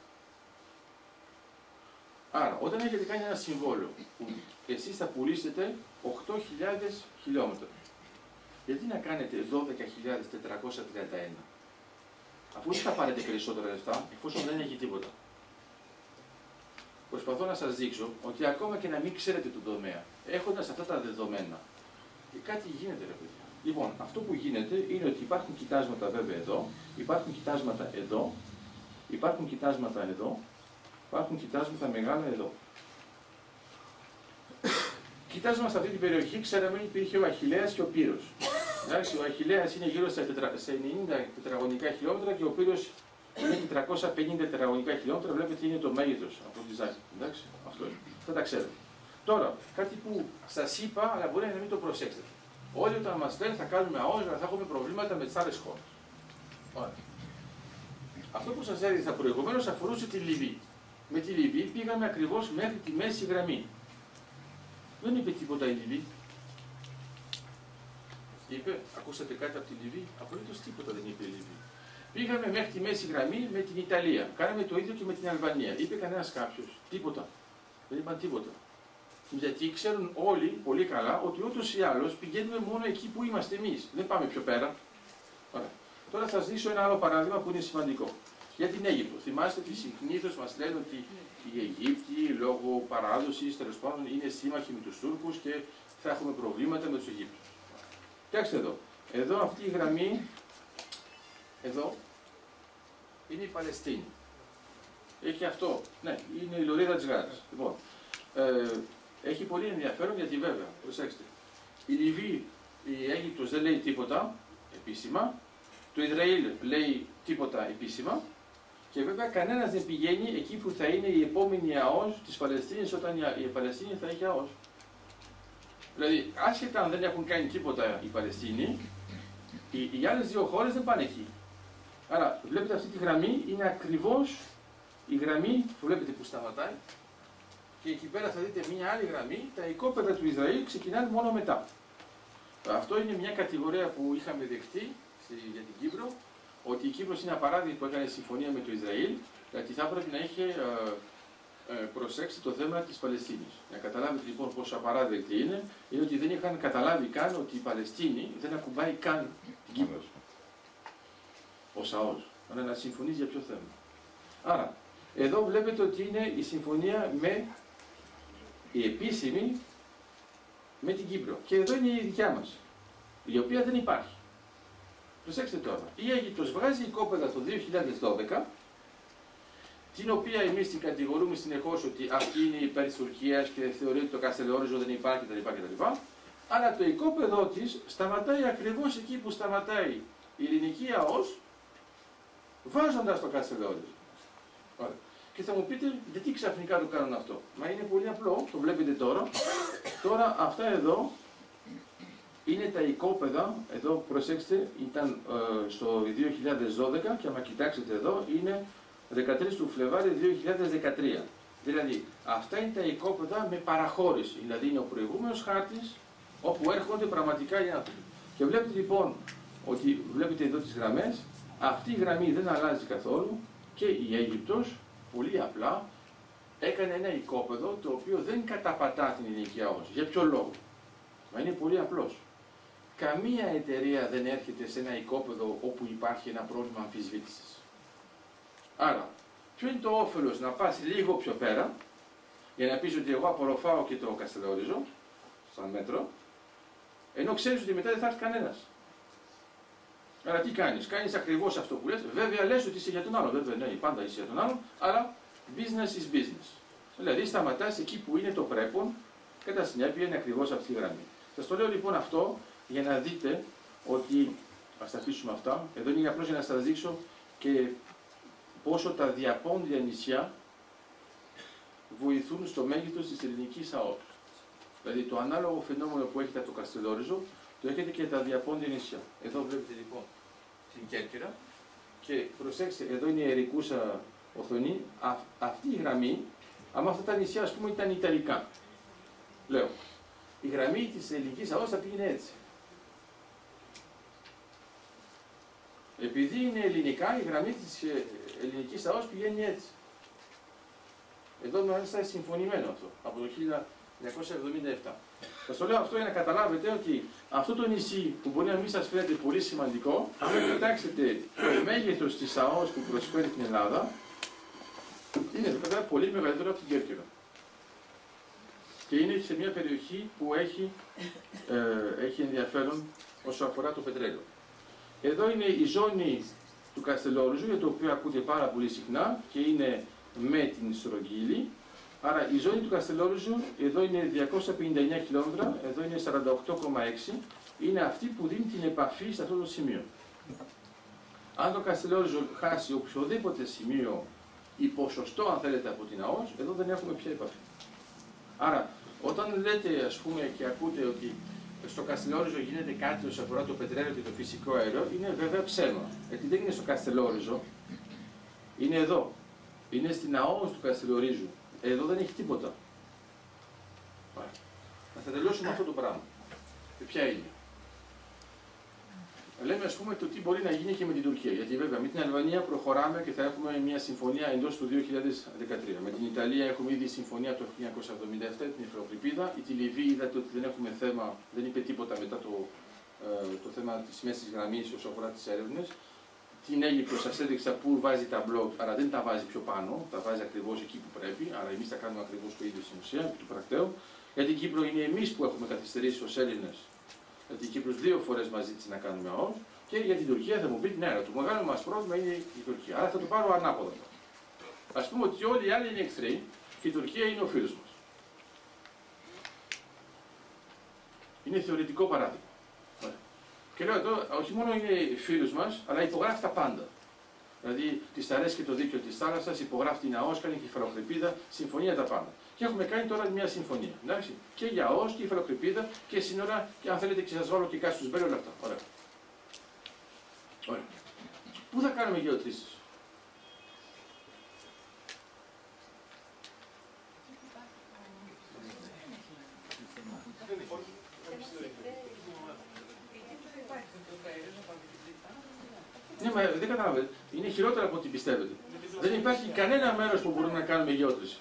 Άρα, όταν έχετε κάνει ένα συμβόλαιο που εσείς θα πουλήσετε οκτώ χιλιάδες χιλιόμετρα, γιατί να κάνετε δώδεκα χιλιάδες τετρακόσια τριάντα ένα, αφού δεν θα πάρετε περισσότερα λεφτά, εφόσον δεν έχει τίποτα. Προσπαθώ να σας δείξω ότι ακόμα και να μην ξέρετε τον τομέα, έχοντας αυτά τα δεδομένα, κάτι γίνεται, ρε παιδιά. Λοιπόν, αυτό που γίνεται είναι ότι υπάρχουν κοιτάσματα βέβαια εδώ, υπάρχουν κοιτάσματα εδώ, υπάρχουν κοιτάσματα εδώ, υπάρχουν κοιτάσματα μεγάλα εδώ. Κοιτάζουμε σε αυτή την περιοχή, ξέραμε ότι υπήρχε ο Αχιλλέας και ο Πύρος. Εντάξει, ο Αχιλλέας είναι γύρω στα ενενήντα τετραγωνικά χιλιόμετρα και ο Πύρος είναι τετρακόσια πενήντα τετραγωνικά χιλιόμετρα. Βλέπετε είναι το μέγεθος από τη ζάχη. Εντάξει, αυτό είναι. Θα τα ξέρετε. Τώρα, κάτι που σας είπα, αλλά μπορεί να μην το προσέξετε. Όλοι όταν μας λένε θα κάνουμε ΑΟΣ, αλλά θα έχουμε προβλήματα με τις άλλες χώρες. Ωραία. Αυτό που σας έδειξα προηγουμένως αφορούσε τη Λιβύη. Με τη Λιβύη πήγαμε ακριβώς μέχρι τη μέση γραμμή. Δεν είπε τίποτα η Λιβύη. Είπε, ακούσατε κάτι από τη Λιβύη? Απολύτως τίποτα δεν είπε η Λιβύη. Πήγαμε μέχρι τη μέση γραμμή με την Ιταλία. Κάναμε το ίδιο και με την Αλβανία. Είπε κανένας κάποιος? Τίποτα. Δεν είπαν τίποτα. Γιατί ξέρουν όλοι πολύ καλά ότι ούτως ή άλλως πηγαίνουμε μόνο εκεί που είμαστε εμείς. Δεν πάμε πιο πέρα. Ωραία. Τώρα θα σας δείξω ένα άλλο παράδειγμα που είναι σημαντικό. Για την Αίγυπτο. Θυμάστε ότι συνήθως μας λένε ότι οι Αιγύπτιοι λόγω παράδοσης τέλος πάντων είναι σύμμαχοι με τους Τούρκους και θα έχουμε προβλήματα με τους Αιγύπτιους. Κοιτάξτε εδώ. Εδώ αυτή η γραμμή, εδώ, είναι η Παλαιστίνη. Έχει αυτό. Ναι, είναι η λωρίδα της Γάζας. Λοιπόν, ε, έχει πολύ ενδιαφέρον γιατί βέβαια, προσέξτε, η Λιβύη, η Αίγυπτος δεν λέει τίποτα επίσημα, το Ισραήλ λέει τίποτα επίσημα και βέβαια κανένας δεν πηγαίνει εκεί που θα είναι η επόμενη ΑΟΣ της Παλαιστίνης όταν η Παλαιστίνη θα έχει ΑΟΣ. Δηλαδή, άσχετα αν δεν έχουν κάνει τίποτα οι Παλαιστίνοι, οι, οι άλλες δύο χώρες δεν πάνε εκεί. Άρα, βλέπετε αυτή τη γραμμή είναι ακριβώς η γραμμή που βλέπετε που σταματάει. Και εκεί πέρα θα δείτε μια άλλη γραμμή, τα οικόπεδα του Ισραήλ ξεκινάνε μόνο μετά. Αυτό είναι μια κατηγορία που είχαμε δεχτεί για την Κύπρο, ότι η Κύπρος είναι απαράδεκτη που έκανε συμφωνία με το Ισραήλ, γιατί θα πρέπει να είχε ε, ε, προσέξει το θέμα της Παλαιστίνης. Να καταλάβετε λοιπόν πόσο απαράδεκτη είναι, είναι ότι δεν είχαν καταλάβει καν ότι η Παλαιστίνη δεν ακουμπάει καν την Κύπρο. Ο ΣΑΟΣ. Άρα να συμφωνήσει για ποιο θέμα. Άρα, εδώ βλέπετε ότι είναι η συμφωνία με η επίσημη με την Κύπρο. Και εδώ είναι η δικιά μας, η οποία δεν υπάρχει. Προσέξτε τώρα, η Αίγυπτος βγάζει οικόπεδα το δύο χιλιάδες δώδεκα, την οποία εμείς την κατηγορούμε συνεχώς ότι αυτή είναι υπέρ της Τουρκίας και θεωρεί ότι το Καστελεόριζο δεν υπάρχει κτλ. κτλ. Αλλά το οικόπεδό της σταματάει ακριβώς εκεί που σταματάει η ελληνική ΑΟΣ, βάζοντας το Καστελεόριζο. Και θα μου πείτε, γιατί ξαφνικά το κάνουν αυτό? Μα είναι πολύ απλό, το βλέπετε τώρα. Τώρα αυτά εδώ είναι τα οικόπεδα, εδώ προσέξτε, ήταν ε, στο δύο χιλιάδες δώδεκα και άμα κοιτάξετε εδώ είναι δεκατρείς του Φλεβάρι δύο χιλιάδες δεκατρία. Δηλαδή αυτά είναι τα οικόπεδα με παραχώρηση, δηλαδή είναι ο προηγούμενος χάρτης όπου έρχονται πραγματικά οι άνθρωποι. Και βλέπετε λοιπόν ότι βλέπετε εδώ τις γραμμές, αυτή η γραμμή δεν αλλάζει καθόλου και η Αίγυπτος πολύ απλά έκανε ένα οικόπεδο το οποίο δεν καταπατά την ελληνική ΑΟΣ. Για ποιο λόγο? Μα είναι πολύ απλός. Καμία εταιρεία δεν έρχεται σε ένα οικόπεδο όπου υπάρχει ένα πρόβλημα αμφισβήτησης. Άρα, ποιο είναι το όφελος να πας λίγο πιο πέρα, για να πεις ότι εγώ απορροφάω και το Καστελεόριζο, σαν μέτρο, ενώ ξέρεις ότι μετά δεν θα έρθει κανένας. Άρα τι κάνεις, κάνεις ακριβώς αυτό που λες, βέβαια λες ότι είσαι για τον άλλο, βέβαια ναι, πάντα είσαι για τον άλλο, αλλά business is business. Δηλαδή σταματάς εκεί που είναι το πρέπον, κατά συνέπεια είναι ακριβώς αυτή η γραμμή. Σας το λέω λοιπόν αυτό για να δείτε ότι, ας τα αφήσουμε αυτά, εδώ είναι απλώς για να σας δείξω και πόσο τα διαπόντια νησιά βοηθούν στο μέγεθος της ελληνικής ΑΟΣ. Δηλαδή το ανάλογο φαινόμενο που έχετε από το Καστελόριζο, το έχετε και τα διαπόντια νησιά. Εδώ βλέπετε λοιπόν την Κέρκυρα και προσέξτε, εδώ είναι η ερικούσα οθονή. Α, αυτή η γραμμή, άμα αυτά τα νησιά ας πούμε ήταν ιταλικά, λέω, η γραμμή της ελληνικής ΑΟΣ θα πήγαινε έτσι. Επειδή είναι ελληνικά, η γραμμή της ελληνικής ΑΟΣ πηγαίνει έτσι. Εδώ μάλιστα συμφωνημένο αυτό, από το χίλια εννιακόσια εβδομήντα επτά. Σας το λέω αυτό για να καταλάβετε ότι αυτό το νησί που μπορεί να μην σας φαίνεται πολύ σημαντικό, αν κοιτάξετε το μέγεθος της ΑΟΣ που προσφέρει την Ελλάδα, είναι βέβαια πολύ μεγαλύτερο από την Κέρκυρα. Και είναι σε μια περιοχή που έχει, ε, έχει ενδιαφέρον όσο αφορά το πετρέλαιο. Εδώ είναι η ζώνη του Καστελόριζου, για το οποίο ακούτε πάρα πολύ συχνά και είναι με την Στρογγύλη. Άρα η ζώνη του Καστελόριζου, εδώ είναι διακόσια πενήντα εννέα χιλιόμετρα, εδώ είναι σαράντα οκτώ κόμμα έξι, είναι αυτή που δίνει την επαφή σε αυτό το σημείο. Αν το Καστελόριζο χάσει οποιοδήποτε σημείο ή ποσοστό, αν θέλετε, από την ΑΟΣ, εδώ δεν έχουμε πια επαφή. Άρα, όταν λέτε, ας πούμε, και ακούτε ότι στο Καστελόριζο γίνεται κάτι όσον αφορά το πετρέλαιο και το φυσικό αέριο, είναι βέβαια ψέμα. Γιατί δεν είναι στο Καστελόριζο, είναι εδώ. Είναι στην ΑΟΣ του Καστελορίζου. Εδώ δεν έχει τίποτα. Να θα τελειώσουμε αυτό το πράγμα. Και ποια είναι. Λέμε ας πούμε το τι μπορεί να γίνει και με την Τουρκία. Γιατί βέβαια με την Αλβανία προχωράμε και θα έχουμε μια συμφωνία εντός του δύο χιλιάδες δεκατρία. Με την Ιταλία έχουμε ήδη συμφωνία το χίλια εννιακόσια εβδομήντα επτά, την Ιφροκρηπίδα. Η τη Λιβύη είδατε ότι δεν έχουμε θέμα, δεν είπε τίποτα μετά το, ε, το θέμα της μέσης γραμμής όσο αφορά τις έρευνες. Την Αίγυπτο σας έδειξα πού βάζει τα μπλοκ, αλλά δεν τα βάζει πιο πάνω, τα βάζει ακριβώς εκεί που πρέπει. Άρα εμείς θα κάνουμε ακριβώς το ίδιο στην ουσία, του πρακτέου. Για την Κύπρο είναι εμείς που έχουμε καθυστερήσει ως Έλληνες. Γιατί η Κύπρος δύο φορές μας ζήτησε να κάνουμε ΑΟΣ. Και για την Τουρκία θα μου πει ναι, αλλά το μεγάλο μας πρόβλημα είναι η Τουρκία. Άρα θα το πάρω ανάποδα. Ας πούμε ότι όλοι οι άλλοι είναι εχθροί και η Τουρκία είναι ο φίλος μας. Είναι θεωρητικό παράδειγμα. Και λέω εδώ, όχι μόνο είναι φίλος μας, αλλά υπογράφει τα πάντα. Δηλαδή, της αρέσει και το δίκαιο της θάλασσας, υπογράφει την ΑΟΣ, κάνει κεφαλοκρηπίδα, συμφωνία τα πάντα. Και έχουμε κάνει τώρα μια συμφωνία. Εντάξει, και για ΑΟΣ και κεφαλοκρηπίδα και σύνορα, και αν θέλετε και σας βάλω και κάτω στους μπέλ, όλα αυτά. Ωραία. Ωραία. Πού θα κάνουμε γεωτρήσεις. Ναι, μα δεν καταλαβαίνετε. Είναι χειρότερα από ό,τι πιστεύετε. Δεν υπάρχει κανένα μέρος που μπορούμε να κάνουμε γεώτρηση.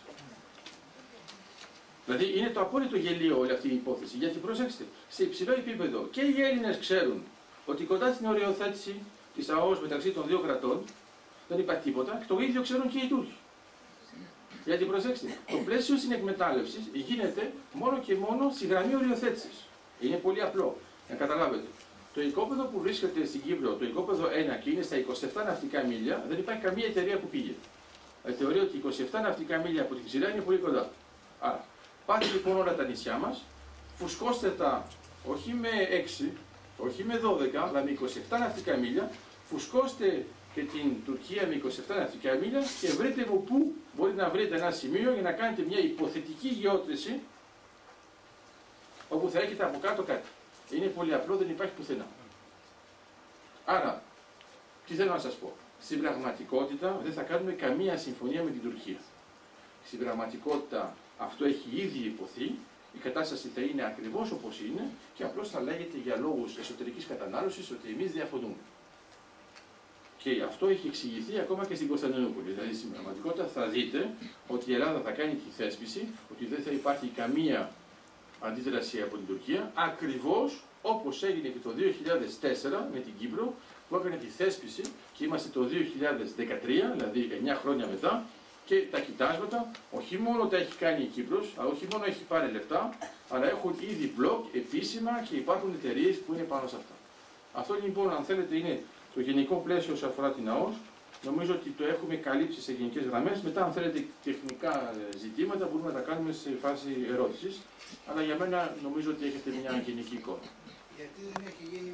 Δηλαδή είναι το απόλυτο γελίο όλη αυτή η υπόθεση. Γιατί προσέξτε, σε υψηλό επίπεδο και οι Έλληνες ξέρουν ότι κοντά στην οριοθέτηση της ΑΟΣ μεταξύ των δύο κρατών δεν υπάρχει τίποτα, και το ίδιο ξέρουν και οι Τούρκοι. Γιατί προσέξτε, το πλαίσιο συνεκμετάλλευσης γίνεται μόνο και μόνο στη γραμμή οριοθέτησης. Είναι πολύ απλό, να καταλάβετε. Το οικόπεδο που βρίσκεται στην Κύπρο, το οικόπεδο ένα και είναι στα είκοσι επτά ναυτικά μίλια, δεν υπάρχει καμία εταιρεία που πήγε. Ε, θεωρεί ότι είκοσι επτά ναυτικά μίλια από την Ξηρά είναι πολύ κοντά. Άρα, πάτε λοιπόν όλα τα νησιά μας, φουσκώστε τα όχι με έξι, όχι με δώδεκα, αλλά με είκοσι επτά ναυτικά μίλια, φουσκώστε και την Τουρκία με είκοσι επτά ναυτικά μίλια και βρείτε μου πού μπορεί να βρείτε ένα σημείο για να κάνετε μια υποθετική γεώτρηση όπου θα έχετε από κάτω κάτι. Είναι πολύ απλό, δεν υπάρχει πουθενά. Άρα, τι θέλω να σας πω. Στην πραγματικότητα δεν θα κάνουμε καμία συμφωνία με την Τουρκία. Στην πραγματικότητα αυτό έχει ήδη υποθεί, η κατάσταση θα είναι ακριβώς όπως είναι και απλώς θα λέγεται για λόγους εσωτερικής κατανάλωσης ότι εμείς διαφωνούμε. Και αυτό έχει εξηγηθεί ακόμα και στην Κωνσταντινούπολη. Δηλαδή στην πραγματικότητα θα δείτε ότι η Ελλάδα θα κάνει τη θέσπιση ότι δεν θα υπάρχει καμία αντίδραση από την Τουρκία, ακριβώς όπως έγινε και το δύο χιλιάδες τέσσερα με την Κύπρο, που έκανε τη θέσπιση και είμαστε το δύο χιλιάδες δεκατρία, δηλαδή εννιά χρόνια μετά, και τα κοιτάσματα, όχι μόνο τα έχει κάνει η Κύπρος, όχι μόνο έχει πάρει λεφτά, αλλά έχουν ήδη μπλοκ επίσημα και υπάρχουν εταιρείες που είναι πάνω σε αυτά. Αυτό λοιπόν, αν θέλετε, είναι το γενικό πλαίσιο όσο αφορά την ΑΟΣ. Νομίζω ότι το έχουμε καλύψει σε γενικές γραμμές. Μετά, αν θέλετε τεχνικά ζητήματα, μπορούμε να τα κάνουμε σε φάση ερώτησης. Αλλά για μένα νομίζω ότι έχετε μια γενική εικόνα. Γιατί δεν έχει γίνει